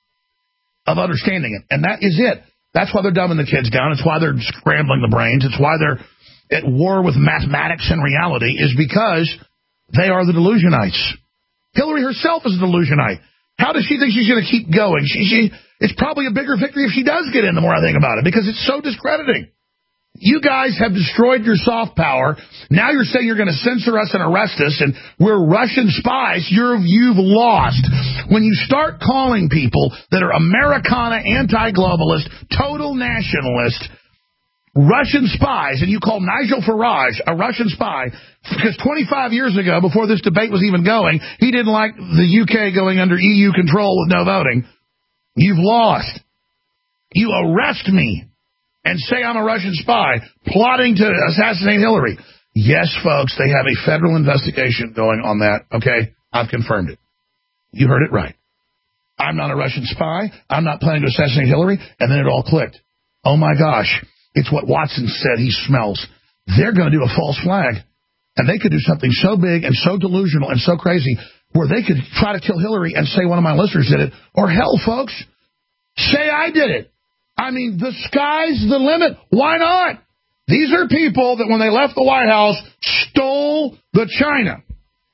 of understanding it. And that is it. That's why they're dumbing the kids down. It's why they're scrambling the brains. It's why they're at war with mathematics and reality, is because they are the delusionites. Hillary herself is a delusionite. How does she think she's going to keep going? She, she, it's probably a bigger victory if she does get in, the more I think about it, because it's so discrediting. You guys have destroyed your soft power. Now you're saying you're going to censor us and arrest us, and we're Russian spies. You're, you've lost. When you start calling people that are Americana, anti-globalist, total nationalist, Russian spies, and you call Nigel Farage a Russian spy, because twenty-five years ago, before this debate was even going, he didn't like the U K going under E U control with no voting. You've lost. You arrest me and say I'm a Russian spy plotting to assassinate Hillary. Yes, folks, they have a federal investigation going on that, okay? I've confirmed it. You heard it right. I'm not a Russian spy. I'm not planning to assassinate Hillary. And then it all clicked. Oh, my gosh. It's what Watson said he smells. They're going to do a false flag. And they could do something so big and so delusional and so crazy where they could try to kill Hillary and say one of my listeners did it. Or hell, folks, say I did it. I mean, the sky's the limit. Why not? These are people that when they left the White House stole the China.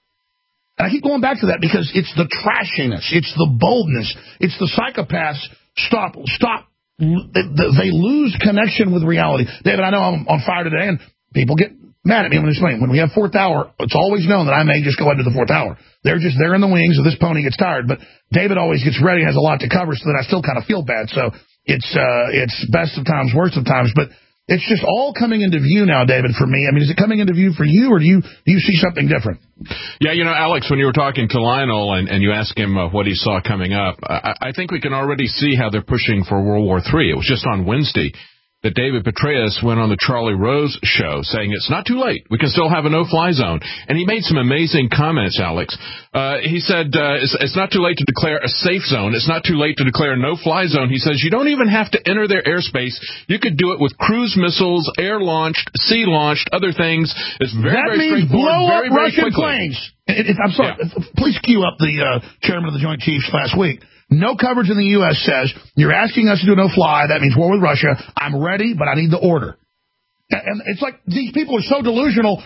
And I keep going back to that because it's the trashiness. It's the boldness. It's the psychopaths. Stop. Stop. They lose connection with reality. David, I know I'm on fire today, and people get mad at me when they explain. When we have fourth hour, it's always known that I may just go into the fourth hour. They're just there in the wings, or this pony gets tired. But David always gets ready, has a lot to cover, so that I still kind of feel bad. So it's uh, it's best of times, worst of times. But it's just all coming into view now, David, for me. I mean, is it coming into view for you, or do you do you see something different? Yeah, you know, Alex, when you were talking to Lionel and, and you asked him uh, what he saw coming up, I, I think we can already see how they're pushing for World War Three. It was just on Wednesday. that David Petraeus went on the Charlie Rose show saying it's not too late. We can still have a no-fly zone. And he made some amazing comments, Alex. Uh, he said uh, it's, it's not too late to declare a safe zone. It's not too late to declare a no-fly zone. He says you don't even have to enter their airspace. You could do it with cruise missiles, air-launched, sea-launched, other things. It's very, that very means straightforward. blow very, up very Russian quickly. planes. It, it, I'm sorry. Yeah. Please cue up the uh, chairman of the Joint Chiefs last week. No coverage in the U S says, you're asking us to do a no-fly. That means war with Russia. I'm ready, but I need the order. And it's like these people are so delusional.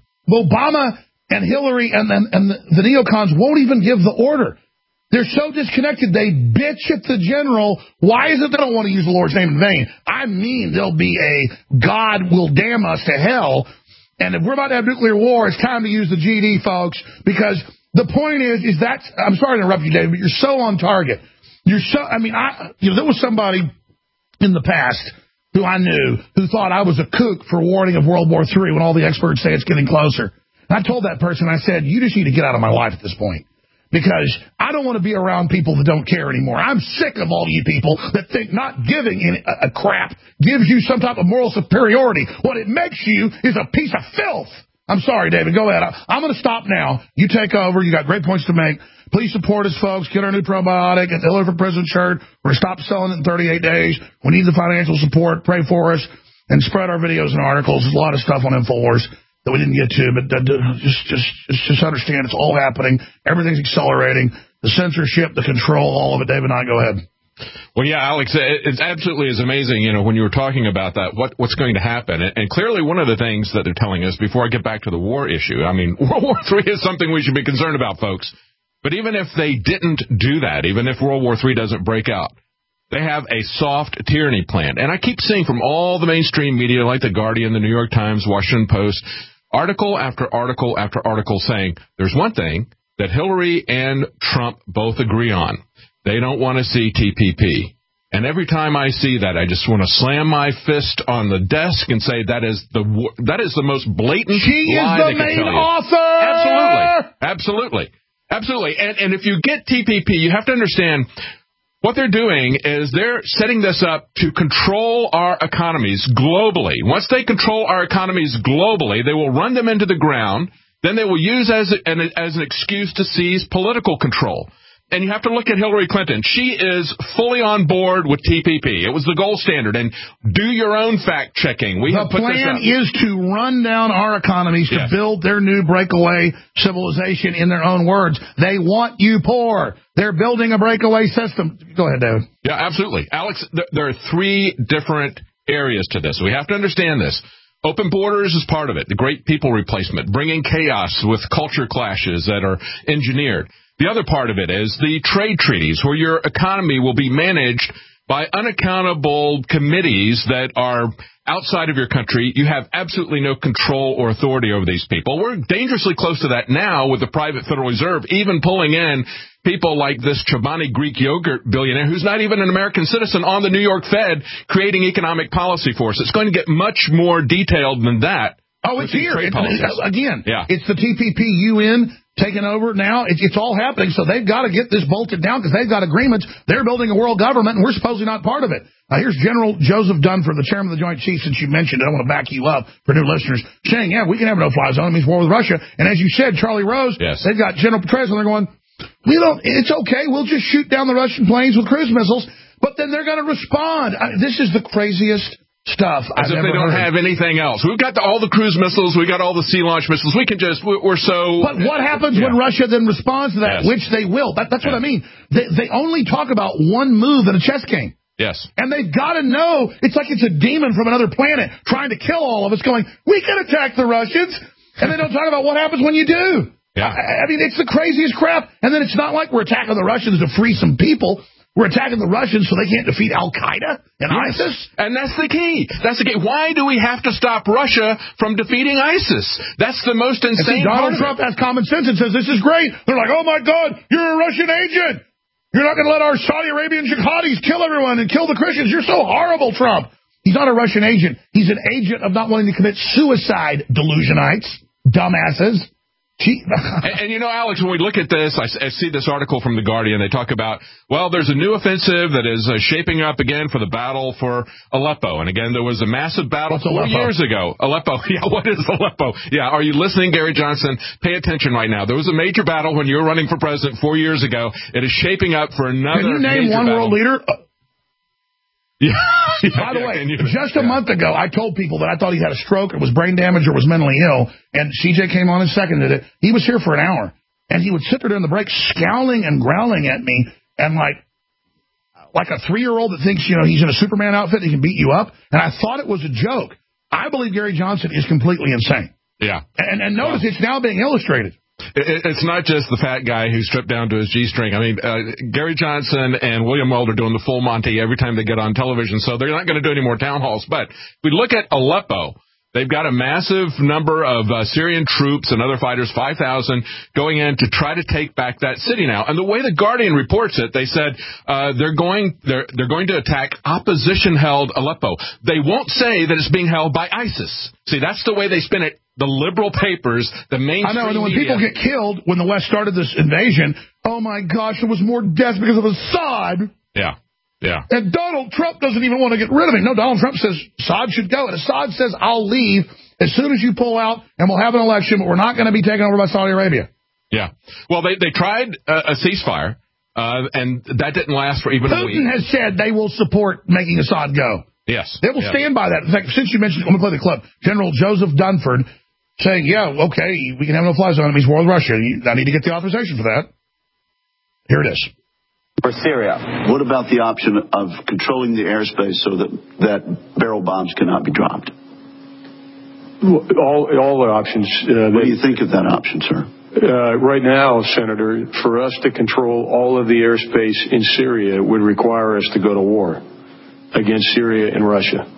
Obama and Hillary and, and, and the, the neocons won't even give the order. They're so disconnected. They bitch at the general. Why is it they don't want to use the Lord's name in vain? I mean, there'll be a God will damn us to hell. And if we're about to have nuclear war, it's time to use the G D, folks, because the point is, is that, I'm sorry to interrupt you, David, but you're so on target. You're so, I mean, I, you know, there was somebody in the past who I knew who thought I was a kook for warning of World War Three when all the experts say it's getting closer. And I told that person, I said, you just need to get out of my life at this point. Because I don't want to be around people that don't care anymore. I'm sick of all you people that think not giving a, a crap gives you some type of moral superiority. What it makes you is a piece of filth. I'm sorry, David. Go ahead. I'm going to stop now. You take over. You got great points to make. Please support us, folks. Get our new probiotic. Get the Hillary for President shirt. We're going to stop selling it in thirty-eight days. We need the financial support. Pray for us. And spread our videos and articles. There's a lot of stuff on InfoWars that we didn't get to. But just, just, just, just understand it's all happening. Everything's accelerating. The censorship, the control, all of it. David and I, go ahead. Well, yeah, Alex, it absolutely is amazing, you know, when you were talking about that, what, what's going to happen. And clearly one of the things that they're telling us, before I get back to the war issue, I mean, World War Three is something we should be concerned about, folks. But even if they didn't do that, even if World War Three doesn't break out, they have a soft tyranny plan. And I keep seeing from all the mainstream media, like The Guardian, The New York Times, Washington Post, article after article after article saying there's one thing that Hillary and Trump both agree on. They don't want to see T P P. And every time I see that, I just want to slam my fist on the desk and say that is the that is the most blatant she lie is the they can main tell you. author! Absolutely. Absolutely. Absolutely. And, and if you get T P P, you have to understand what they're doing is they're setting this up to control our economies globally. Once they control our economies globally, they will run them into the ground. Then they will use as an, as an excuse to seize political control. And you have to look at Hillary Clinton. She is fully on board with T P P. It was the gold standard. And do your own fact-checking. We the have put this plan up. is to run down our economies to yes. build their new breakaway civilization in their own words. They want you poor. They're building a breakaway system. Go ahead, David. Yeah, absolutely. Alex, th- there are three different areas to this. We have to understand this. Open borders is part of it. The great people replacement, bringing chaos with culture clashes that are engineered. The other part of it is the trade treaties, where your economy will be managed by unaccountable committees that are outside of your country. You have absolutely no control or authority over these people. We're dangerously close to that now with the private Federal Reserve, even pulling in people like this Chobani Greek yogurt billionaire who's not even an American citizen on the New York Fed creating economic policy for us. It's going to get much more detailed than that. Oh, it's here. It, again, yeah. It's the T P P U N taking over now. It, it's all happening, so they've got to get this bolted down because they've got agreements. They're building a world government, and we're supposedly not part of it. Now, here's General Joseph Dunford, the chairman of the Joint Chiefs, since you mentioned it. I want to back you up for new listeners, saying, yeah, we can have a no-fly zone. It means war with Russia. And as you said, Charlie Rose, yes. they've got General Petraeus, and they're going, we don't, it's okay. We'll just shoot down the Russian planes with cruise missiles. But then they're going to respond. I, this is the craziest stuff As I've if ever they don't heard. have anything else. We've got the, all the cruise missiles. We got all the sea launch missiles. We can just, we're, we're so... But what happens yeah. when Russia then responds to that, yes. which they will? That, that's yes. what I mean. They, they only talk about one move in a chess game. Yes. And they've got to know, it's like it's a demon from another planet trying to kill all of us going, we can attack the Russians. And they don't talk about what happens when you do. Yeah. I, I mean, it's the craziest crap. And then it's not like we're attacking the Russians to free some people. We're attacking the Russians so they can't defeat Al-Qaeda and yes. ISIS. And that's the key. That's the key. Why do we have to stop Russia from defeating ISIS? That's the most insane see, part Donald of Trump it. has common sense and says, this is great. They're like, oh, my God, you're a Russian agent. You're not going to let our Saudi Arabian jihadis kill everyone and kill the Christians. You're so horrible, Trump. He's not a Russian agent. He's an agent of not wanting to commit suicide, delusionites, dumbasses. and, and, you know, Alex, when we look at this, I, I see this article from The Guardian. They talk about, well, there's a new offensive that is uh, shaping up again for the battle for Aleppo. And again, there was a massive battle What's four Aleppo? years ago. Aleppo. Yeah, what is Aleppo? Yeah, are you listening, Gary Johnson? Pay attention right now. There was a major battle when you were running for president four years ago. It is shaping up for another Can you name one battle. world leader? Uh, yeah. By the yeah, way, you, just a yeah. month ago, I told people that I thought he had a stroke, it was brain damage, or was mentally ill, and C J came on and seconded it. He was here for an hour, and he would sit there during the break scowling and growling at me, and like like a three-year-old that thinks, you know, he's in a Superman outfit and he can beat you up, and I thought it was a joke. I believe Gary Johnson is completely insane. Yeah. And, and notice well, it's now being illustrated. It's not just the fat guy who's stripped down to his G-string. I mean, uh, Gary Johnson and William Weld are doing the full Monty every time they get on television, so they're not going to do any more town halls. But if we look at Aleppo, they've got a massive number of uh, Syrian troops and other fighters, five thousand, going in to try to take back that city now. And the way the Guardian reports it, they said uh, they're going they're they're going to attack opposition-held Aleppo. They won't say that it's being held by ISIS. See, that's the way they spin it. The liberal papers, the mainstream I know, and when media, people get killed, when the West started this invasion, oh my gosh, there was more deaths because of Assad. Yeah, yeah. And Donald Trump doesn't even want to get rid of him. No, Donald Trump says Assad should go. And Assad says, I'll leave as soon as you pull out, and we'll have an election, but we're not going to be taken over by Saudi Arabia. Yeah. Well, they, they tried uh, a ceasefire, uh, and that didn't last for even Putin a week. has said they will support making Assad go. Yes. They will yeah. stand by that. In fact, since you mentioned, let me play the clip. General Joseph Dunford saying, yeah, okay, we can have no fly zone. It means war with Russia. I need to get the authorization for that. Here it is. For Syria. What about the option of controlling the airspace so that, that barrel bombs cannot be dropped? All, all the options. Uh, what do you think of that option, sir? Uh, right now, Senator, for us to control all of the airspace in Syria would require us to go to war against Syria and Russia.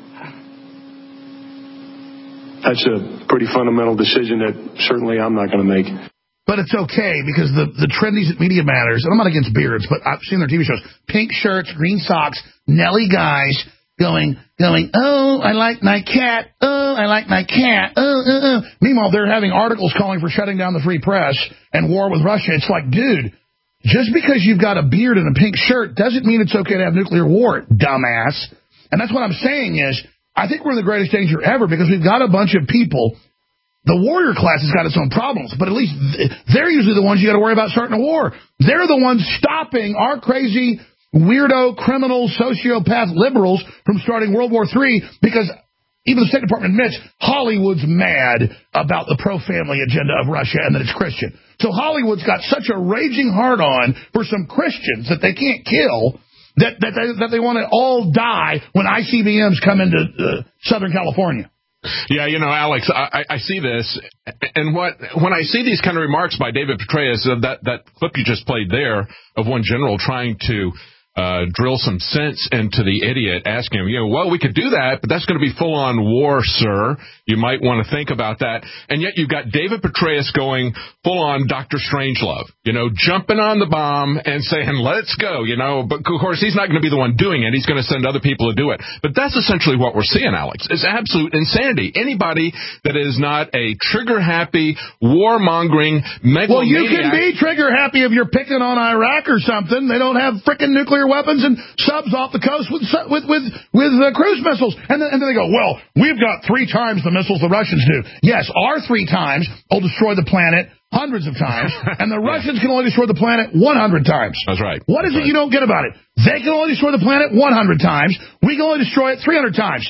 That's a pretty fundamental decision that certainly I'm not going to make. But it's okay, because the, the trendies at Media Matters, and I'm not against beards, but I've seen their T V shows, pink shirts, green socks, Nelly guys going, going, oh, I like my cat, oh, I like my cat, oh, oh, oh. Meanwhile, they're having articles calling for shutting down the free press and war with Russia. It's like, dude, just because you've got a beard and a pink shirt doesn't mean it's okay to have nuclear war, dumbass. And that's what I'm saying is, I think we're in the greatest danger ever because we've got a bunch of people. The warrior class has got its own problems, but at least they're usually the ones you got to worry about starting a war. They're the ones stopping our crazy, weirdo, criminal, sociopath liberals from starting World War Three because even the State Department admits Hollywood's mad about the pro-family agenda of Russia and that it's Christian. So Hollywood's got such a raging hard-on for some Christians that they can't kill that that they, that they want to all die when I C B Ms come into uh, Southern California. Yeah, you know, Alex, I, I see this, and what when I see these kind of remarks by David Petraeus, uh, that, that clip you just played there of one general trying to uh, drill some sense into the idiot, asking him, you know, well, we could do that, but that's going to be full-on war, sir. You might want to think about that. And yet you've got David Petraeus going full-on Doctor Strangelove, you know, jumping on the bomb and saying, let's go, you know. But, of course, he's not going to be the one doing it. He's going to send other people to do it. But that's essentially what we're seeing, Alex. It's absolute insanity. Anybody that is not a trigger-happy, war-mongering megalomaniac. Well, you can be trigger-happy if you're picking on Iraq or something. They don't have frickin' nuclear weapons and subs off the coast with with with, with uh, cruise missiles. And then, and then they go, well, we've got three times the missiles the Russians do. Yes, our three times will destroy the planet hundreds of times, and the Russians can only destroy the planet one hundred times. That's right. What is That's it right. you don't get about it? They can only destroy the planet one hundred times. We can only destroy it three hundred times.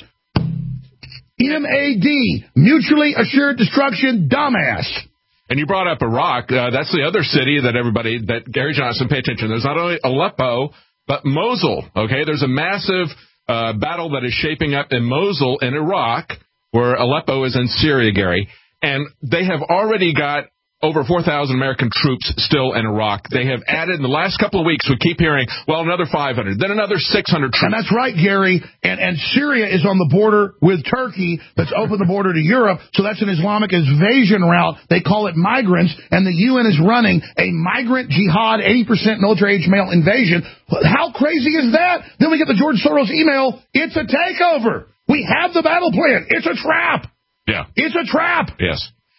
M A D, mutually assured destruction, dumbass. And you brought up Iraq. Uh, that's the other city that everybody, that Gary Johnson, pay attention. There's not only Aleppo, but Mosul. Okay, there's a massive uh, battle that is shaping up in Mosul in Iraq, where Aleppo is in Syria, Gary. And they have already got over four thousand American troops still in Iraq. They have added in the last couple of weeks, we keep hearing, well, another five hundred, then another six hundred troops. And that's right, Gary. And, and Syria is on the border with Turkey that's opened the border to Europe, so that's an Islamic invasion route. They call it migrants, and the U N is running a migrant jihad, eighty percent military-age male invasion. How crazy is that? Then we get the George Soros email, it's a takeover. We have the battle plan. It's a trap. Yeah. It's a trap. Yes.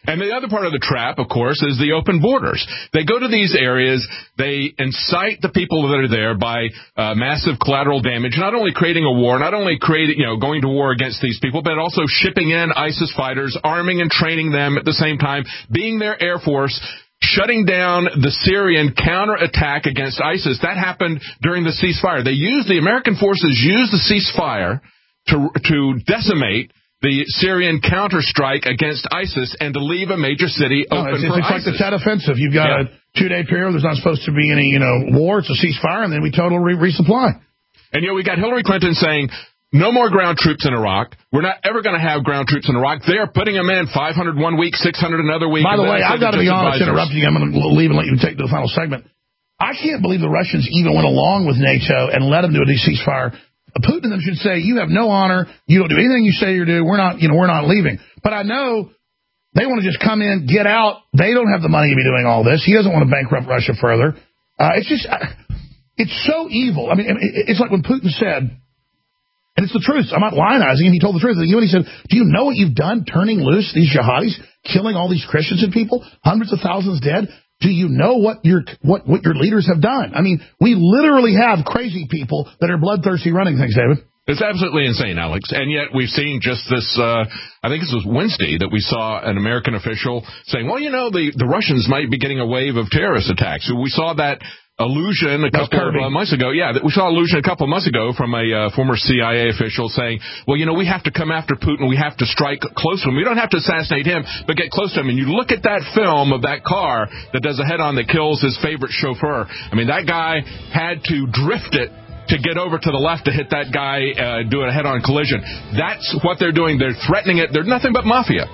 And the other part of the trap, of course, is the open borders. They go to these areas, they incite the people that are there by uh, massive collateral damage, not only creating a war, not only creating, you know, going to war against these people, but also shipping in ISIS fighters, arming and training them at the same time, being their air force, shutting down the Syrian counterattack against ISIS. That happened during the ceasefire. They used, the American forces used the ceasefire to to decimate the Syrian counterstrike against ISIS and to leave a major city open no, it's, for it's ISIS. It's like the Tet Offensive. You've got yeah. a two-day period. There's not supposed to be any, you know, war. It's a ceasefire, and then we totally re- resupply. And, you know, we got Hillary Clinton saying, no more ground troops in Iraq. We're not ever going to have ground troops in Iraq. They are putting them in five hundred one week, six hundred another week. By the way, I've got to be honest, interrupting you. I'm going to leave and let you take the final segment. I can't believe the Russians even went along with NATO and let them do a ceasefire. Putin and them should say, you have no honor. You don't do anything you say you do. We're not, you know, we're not leaving. But I know they want to just come in, get out. They don't have the money to be doing all this. He doesn't want to bankrupt Russia further. Uh, it's just, uh, it's so evil. I mean, it's like when Putin said, and it's the truth. I'm not lionizing him. He told the truth. He said, do you know what you've done turning loose these jihadis, killing all these Christians and people, hundreds of thousands dead? Do you know what your what, what your leaders have done? I mean, we literally have crazy people that are bloodthirsty running things, David. It's absolutely insane, Alex. And yet we've seen just this, uh, I think this was Wednesday, that we saw an American official saying, well, you know, the, the Russians might be getting a wave of terrorist attacks. So we saw that allusion a couple of uh, months ago. Yeah, we saw allusion a couple of months ago from a uh, former C I A official saying, well, you know, we have to come after Putin. We have to strike close to him. We don't have to assassinate him, but get close to him. And you look at that film of that car that does a head-on that kills his favorite chauffeur. I mean, that guy had to drift it to get over to the left to hit that guy, uh, do a head-on collision. That's what they're doing. They're threatening it. They're nothing but mafia.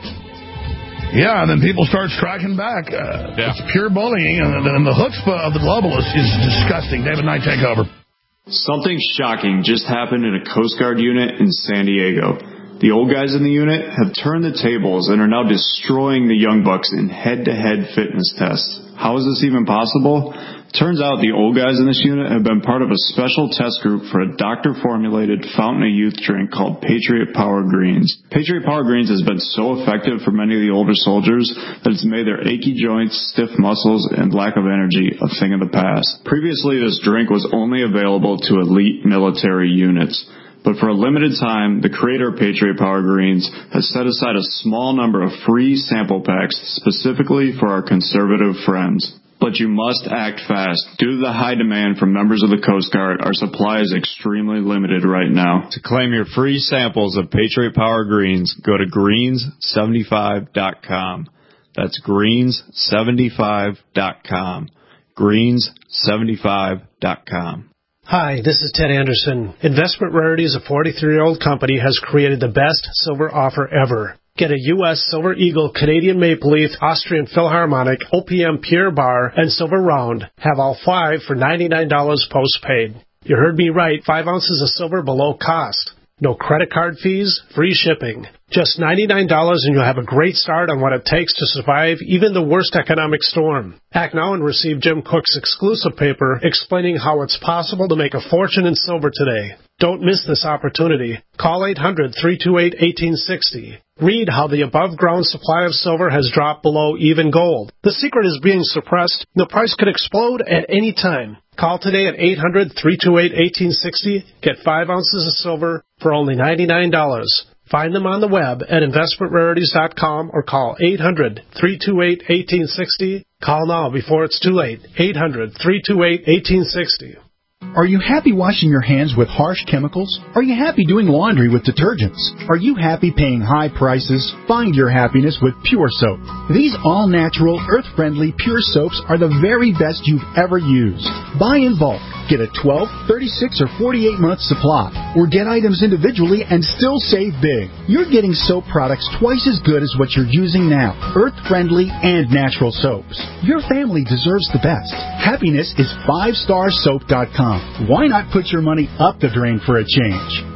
Yeah, and then people start striking back. Uh, yeah. It's pure bullying, and, and the chutzpah of the globalists is disgusting. David Knight, take over. Something shocking just happened in a Coast Guard unit in San Diego. The old guys in the unit have turned the tables and are now destroying the young bucks in head-to-head fitness tests. How is this even possible? Turns out the old guys in this unit have been part of a special test group for a doctor-formulated fountain of youth drink called Patriot Power Greens. Patriot Power Greens has been so effective for many of the older soldiers that it's made their achy joints, stiff muscles, and lack of energy a thing of the past. Previously, this drink was only available to elite military units. But for a limited time, the creator of Patriot Power Greens has set aside a small number of free sample packs specifically for our conservative friends. But you must act fast. Due to the high demand from members of the Coast Guard, our supply is extremely limited right now. To claim your free samples of Patriot Power Greens, go to greens seventy-five dot com. That's greens seventy-five dot com. greens seventy-five dot com. Hi, this is Ted Anderson. Investment Rarities, a forty-three-year-old company, has created the best silver offer ever. Get a U S Silver Eagle, Canadian Maple Leaf, Austrian Philharmonic, O P M Pure Bar, and Silver Round. Have all five for ninety-nine dollars postpaid. You heard me right, five ounces of silver below cost. No credit card fees, free shipping. Just ninety-nine dollars and you'll have a great start on what it takes to survive even the worst economic storm. Act now and receive Jim Cook's exclusive paper explaining how it's possible to make a fortune in silver today. Don't miss this opportunity. Call eight hundred, three two eight, one eight six zero. Read how the above-ground supply of silver has dropped below even gold. The secret is being suppressed. The price could explode at any time. Call today at eight hundred, three two eight, one eight six zero. Get five ounces of silver for only ninety-nine dollars. Find them on the web at investment rarities dot com or call eight hundred, three two eight, one eight six zero. Call now before it's too late. eight hundred, three two eight, one eight six zero. Are you happy washing your hands with harsh chemicals? Are you happy doing laundry with detergents? Are you happy paying high prices? Find your happiness with Pure Soap. These all-natural, earth-friendly Pure Soaps are the very best you've ever used. Buy in bulk. Get a twelve, thirty-six, or forty-eight month supply. Or get items individually and still save big. You're getting soap products twice as good as what you're using now. Earth-friendly and natural soaps. Your family deserves the best. Happiness is five star soap dot com. Why not put your money up the drain for a change?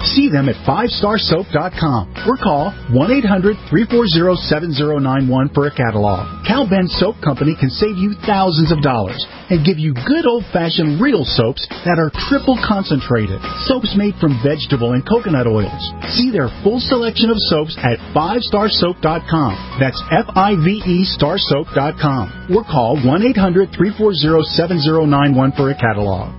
See them at five star soap dot com or call one eight hundred, three four zero, seven zero nine one for a catalog. Cal Ben Soap Company can save you thousands of dollars and give you good old-fashioned real soaps that are triple concentrated. Soaps made from vegetable and coconut oils. See their full selection of soaps at five star soap dot com. That's F I V E star soap dot com. Or call one eight hundred, three four zero, seven zero nine one for a catalog.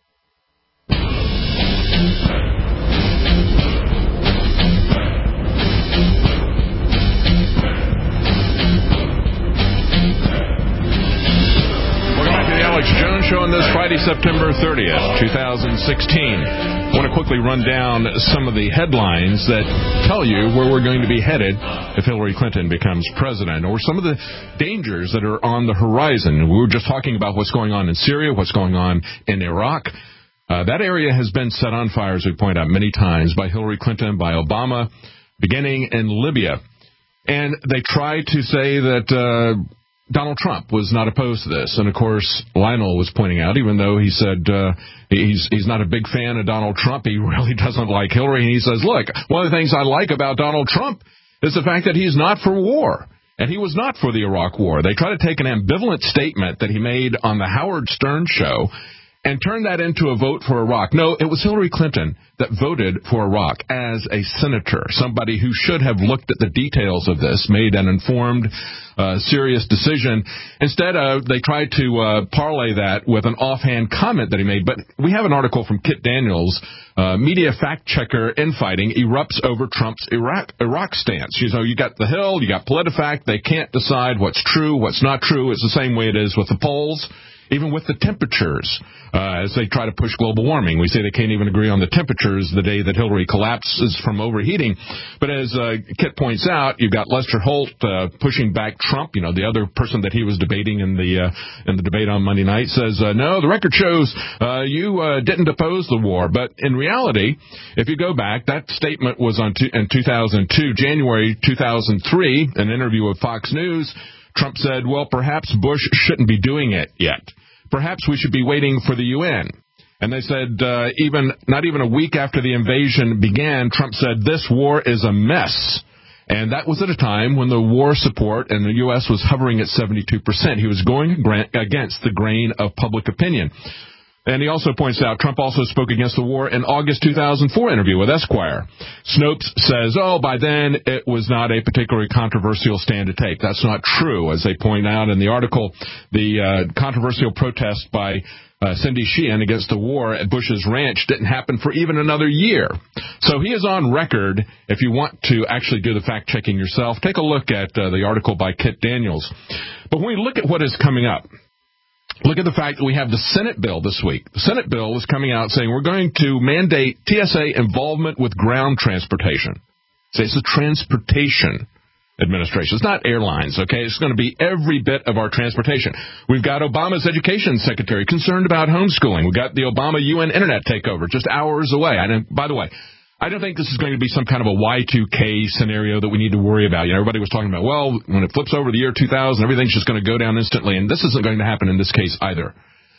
Show on this Friday, September thirtieth, twenty sixteen. I want to quickly run down some of the headlines that tell you where we're going to be headed if Hillary Clinton becomes president, or some of the dangers that are on the horizon. We were just talking about what's going on in Syria, what's going on in Iraq. Uh, that area has been set on fire, as we point out many times, by Hillary Clinton, by Obama, beginning in Libya. And they tried to say that Uh, Donald Trump was not opposed to this. And, of course, Lionel was pointing out, even though he said uh, he's he's not a big fan of Donald Trump, he really doesn't like Hillary. And he says, look, one of the things I like about Donald Trump is the fact that he's not for war. And he was not for the Iraq war. They try to take an ambivalent statement that he made on the Howard Stern show and turn that into a vote for Iraq. No, it was Hillary Clinton that voted for Iraq as a senator, somebody who should have looked at the details of this, made an informed, uh, serious decision. Instead, uh, they tried to uh, parlay that with an offhand comment that he made. But we have an article from Kit Daniels, uh, media fact-checker infighting erupts over Trump's Iraq, Iraq stance. You know, you got The Hill, you got PolitiFact. They can't decide what's true, what's not true. It's the same way it is with the polls. Even with the temperatures, uh, as they try to push global warming. We say they can't even agree on the temperatures the day that Hillary collapses from overheating. But as uh, Kit points out, you've got Lester Holt uh, pushing back Trump. You know, the other person that he was debating in the uh, in the debate on Monday night says, uh, no, the record shows uh, you uh, didn't oppose the war. But in reality, if you go back, that statement was on t- in two thousand two, January two thousand three, an interview with Fox News. Trump said, well, perhaps Bush shouldn't be doing it yet. Perhaps we should be waiting for the U N. And they said, uh, even not even a week after the invasion began, Trump said, this war is a mess. And that was at a time when the war support in the U S was hovering at seventy-two percent. He was going against the grain of public opinion. And he also points out Trump also spoke against the war in August two thousand four interview with Esquire. Snopes says, oh, by then it was not a particularly controversial stand to take. That's not true. As they point out in the article, the uh, controversial protest by uh, Cindy Sheehan against the war at Bush's ranch didn't happen for even another year. So he is on record. If you want to actually do the fact-checking yourself, take a look at uh, the article by Kit Daniels. But when we look at what is coming up, look at the fact that we have the Senate bill this week. The Senate bill is coming out saying we're going to mandate T S A involvement with ground transportation. So it's the Transportation Administration. It's not airlines, okay? It's going to be every bit of our transportation. We've got Obama's education secretary concerned about homeschooling. We've got the Obama U N internet takeover just hours away. I don't, by the way, I don't think this is going to be some kind of a Y two K scenario that we need to worry about. You know, everybody was talking about, well, when it flips over the year two thousand, everything's just going to go down instantly, and this isn't going to happen in this case either.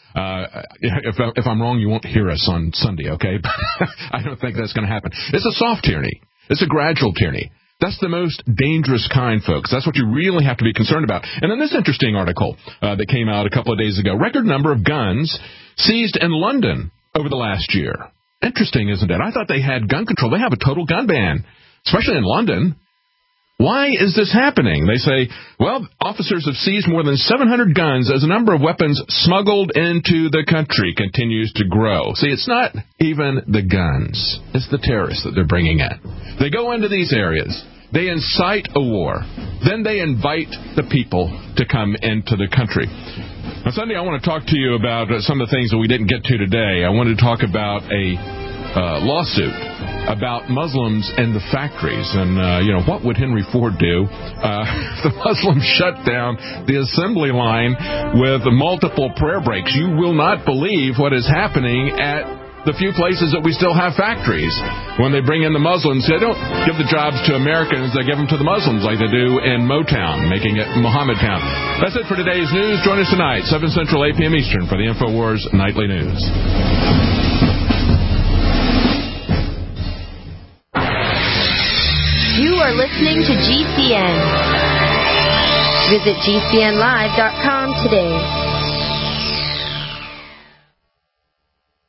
Uh, if, if I'm wrong, you won't hear us on Sunday, okay? I don't think that's going to happen. It's a soft tyranny. It's a gradual tyranny. That's the most dangerous kind, folks. That's what you really have to be concerned about. And then this interesting article uh, that came out a couple of days ago, record number of guns seized in London over the last year. Interesting, isn't it? I thought they had gun control. They have a total gun ban, especially in London. Why is this happening? They say, well, officers have seized more than seven hundred guns as the number of weapons smuggled into the country continues to grow. See, it's not even the guns. It's the terrorists that they're bringing in. They go into these areas. They incite a war. Then they invite the people to come into the country. On Sunday, I want to talk to you about uh, some of the things that we didn't get to today. I wanted to talk about a uh, lawsuit about Muslims and the factories. And, uh, you know, what would Henry Ford do? Uh, the Muslims shut down the assembly line with multiple prayer breaks. You will not believe what is happening at the few places that we still have factories. When they bring in the Muslims, they don't give the jobs to Americans, they give them to the Muslims like they do in Motown, making it Mohammed Town. That's it for today's news. Join us tonight, seven Central, eight p.m. Eastern, for the InfoWars Nightly News. are listening to G C N. Visit G C N live dot com today.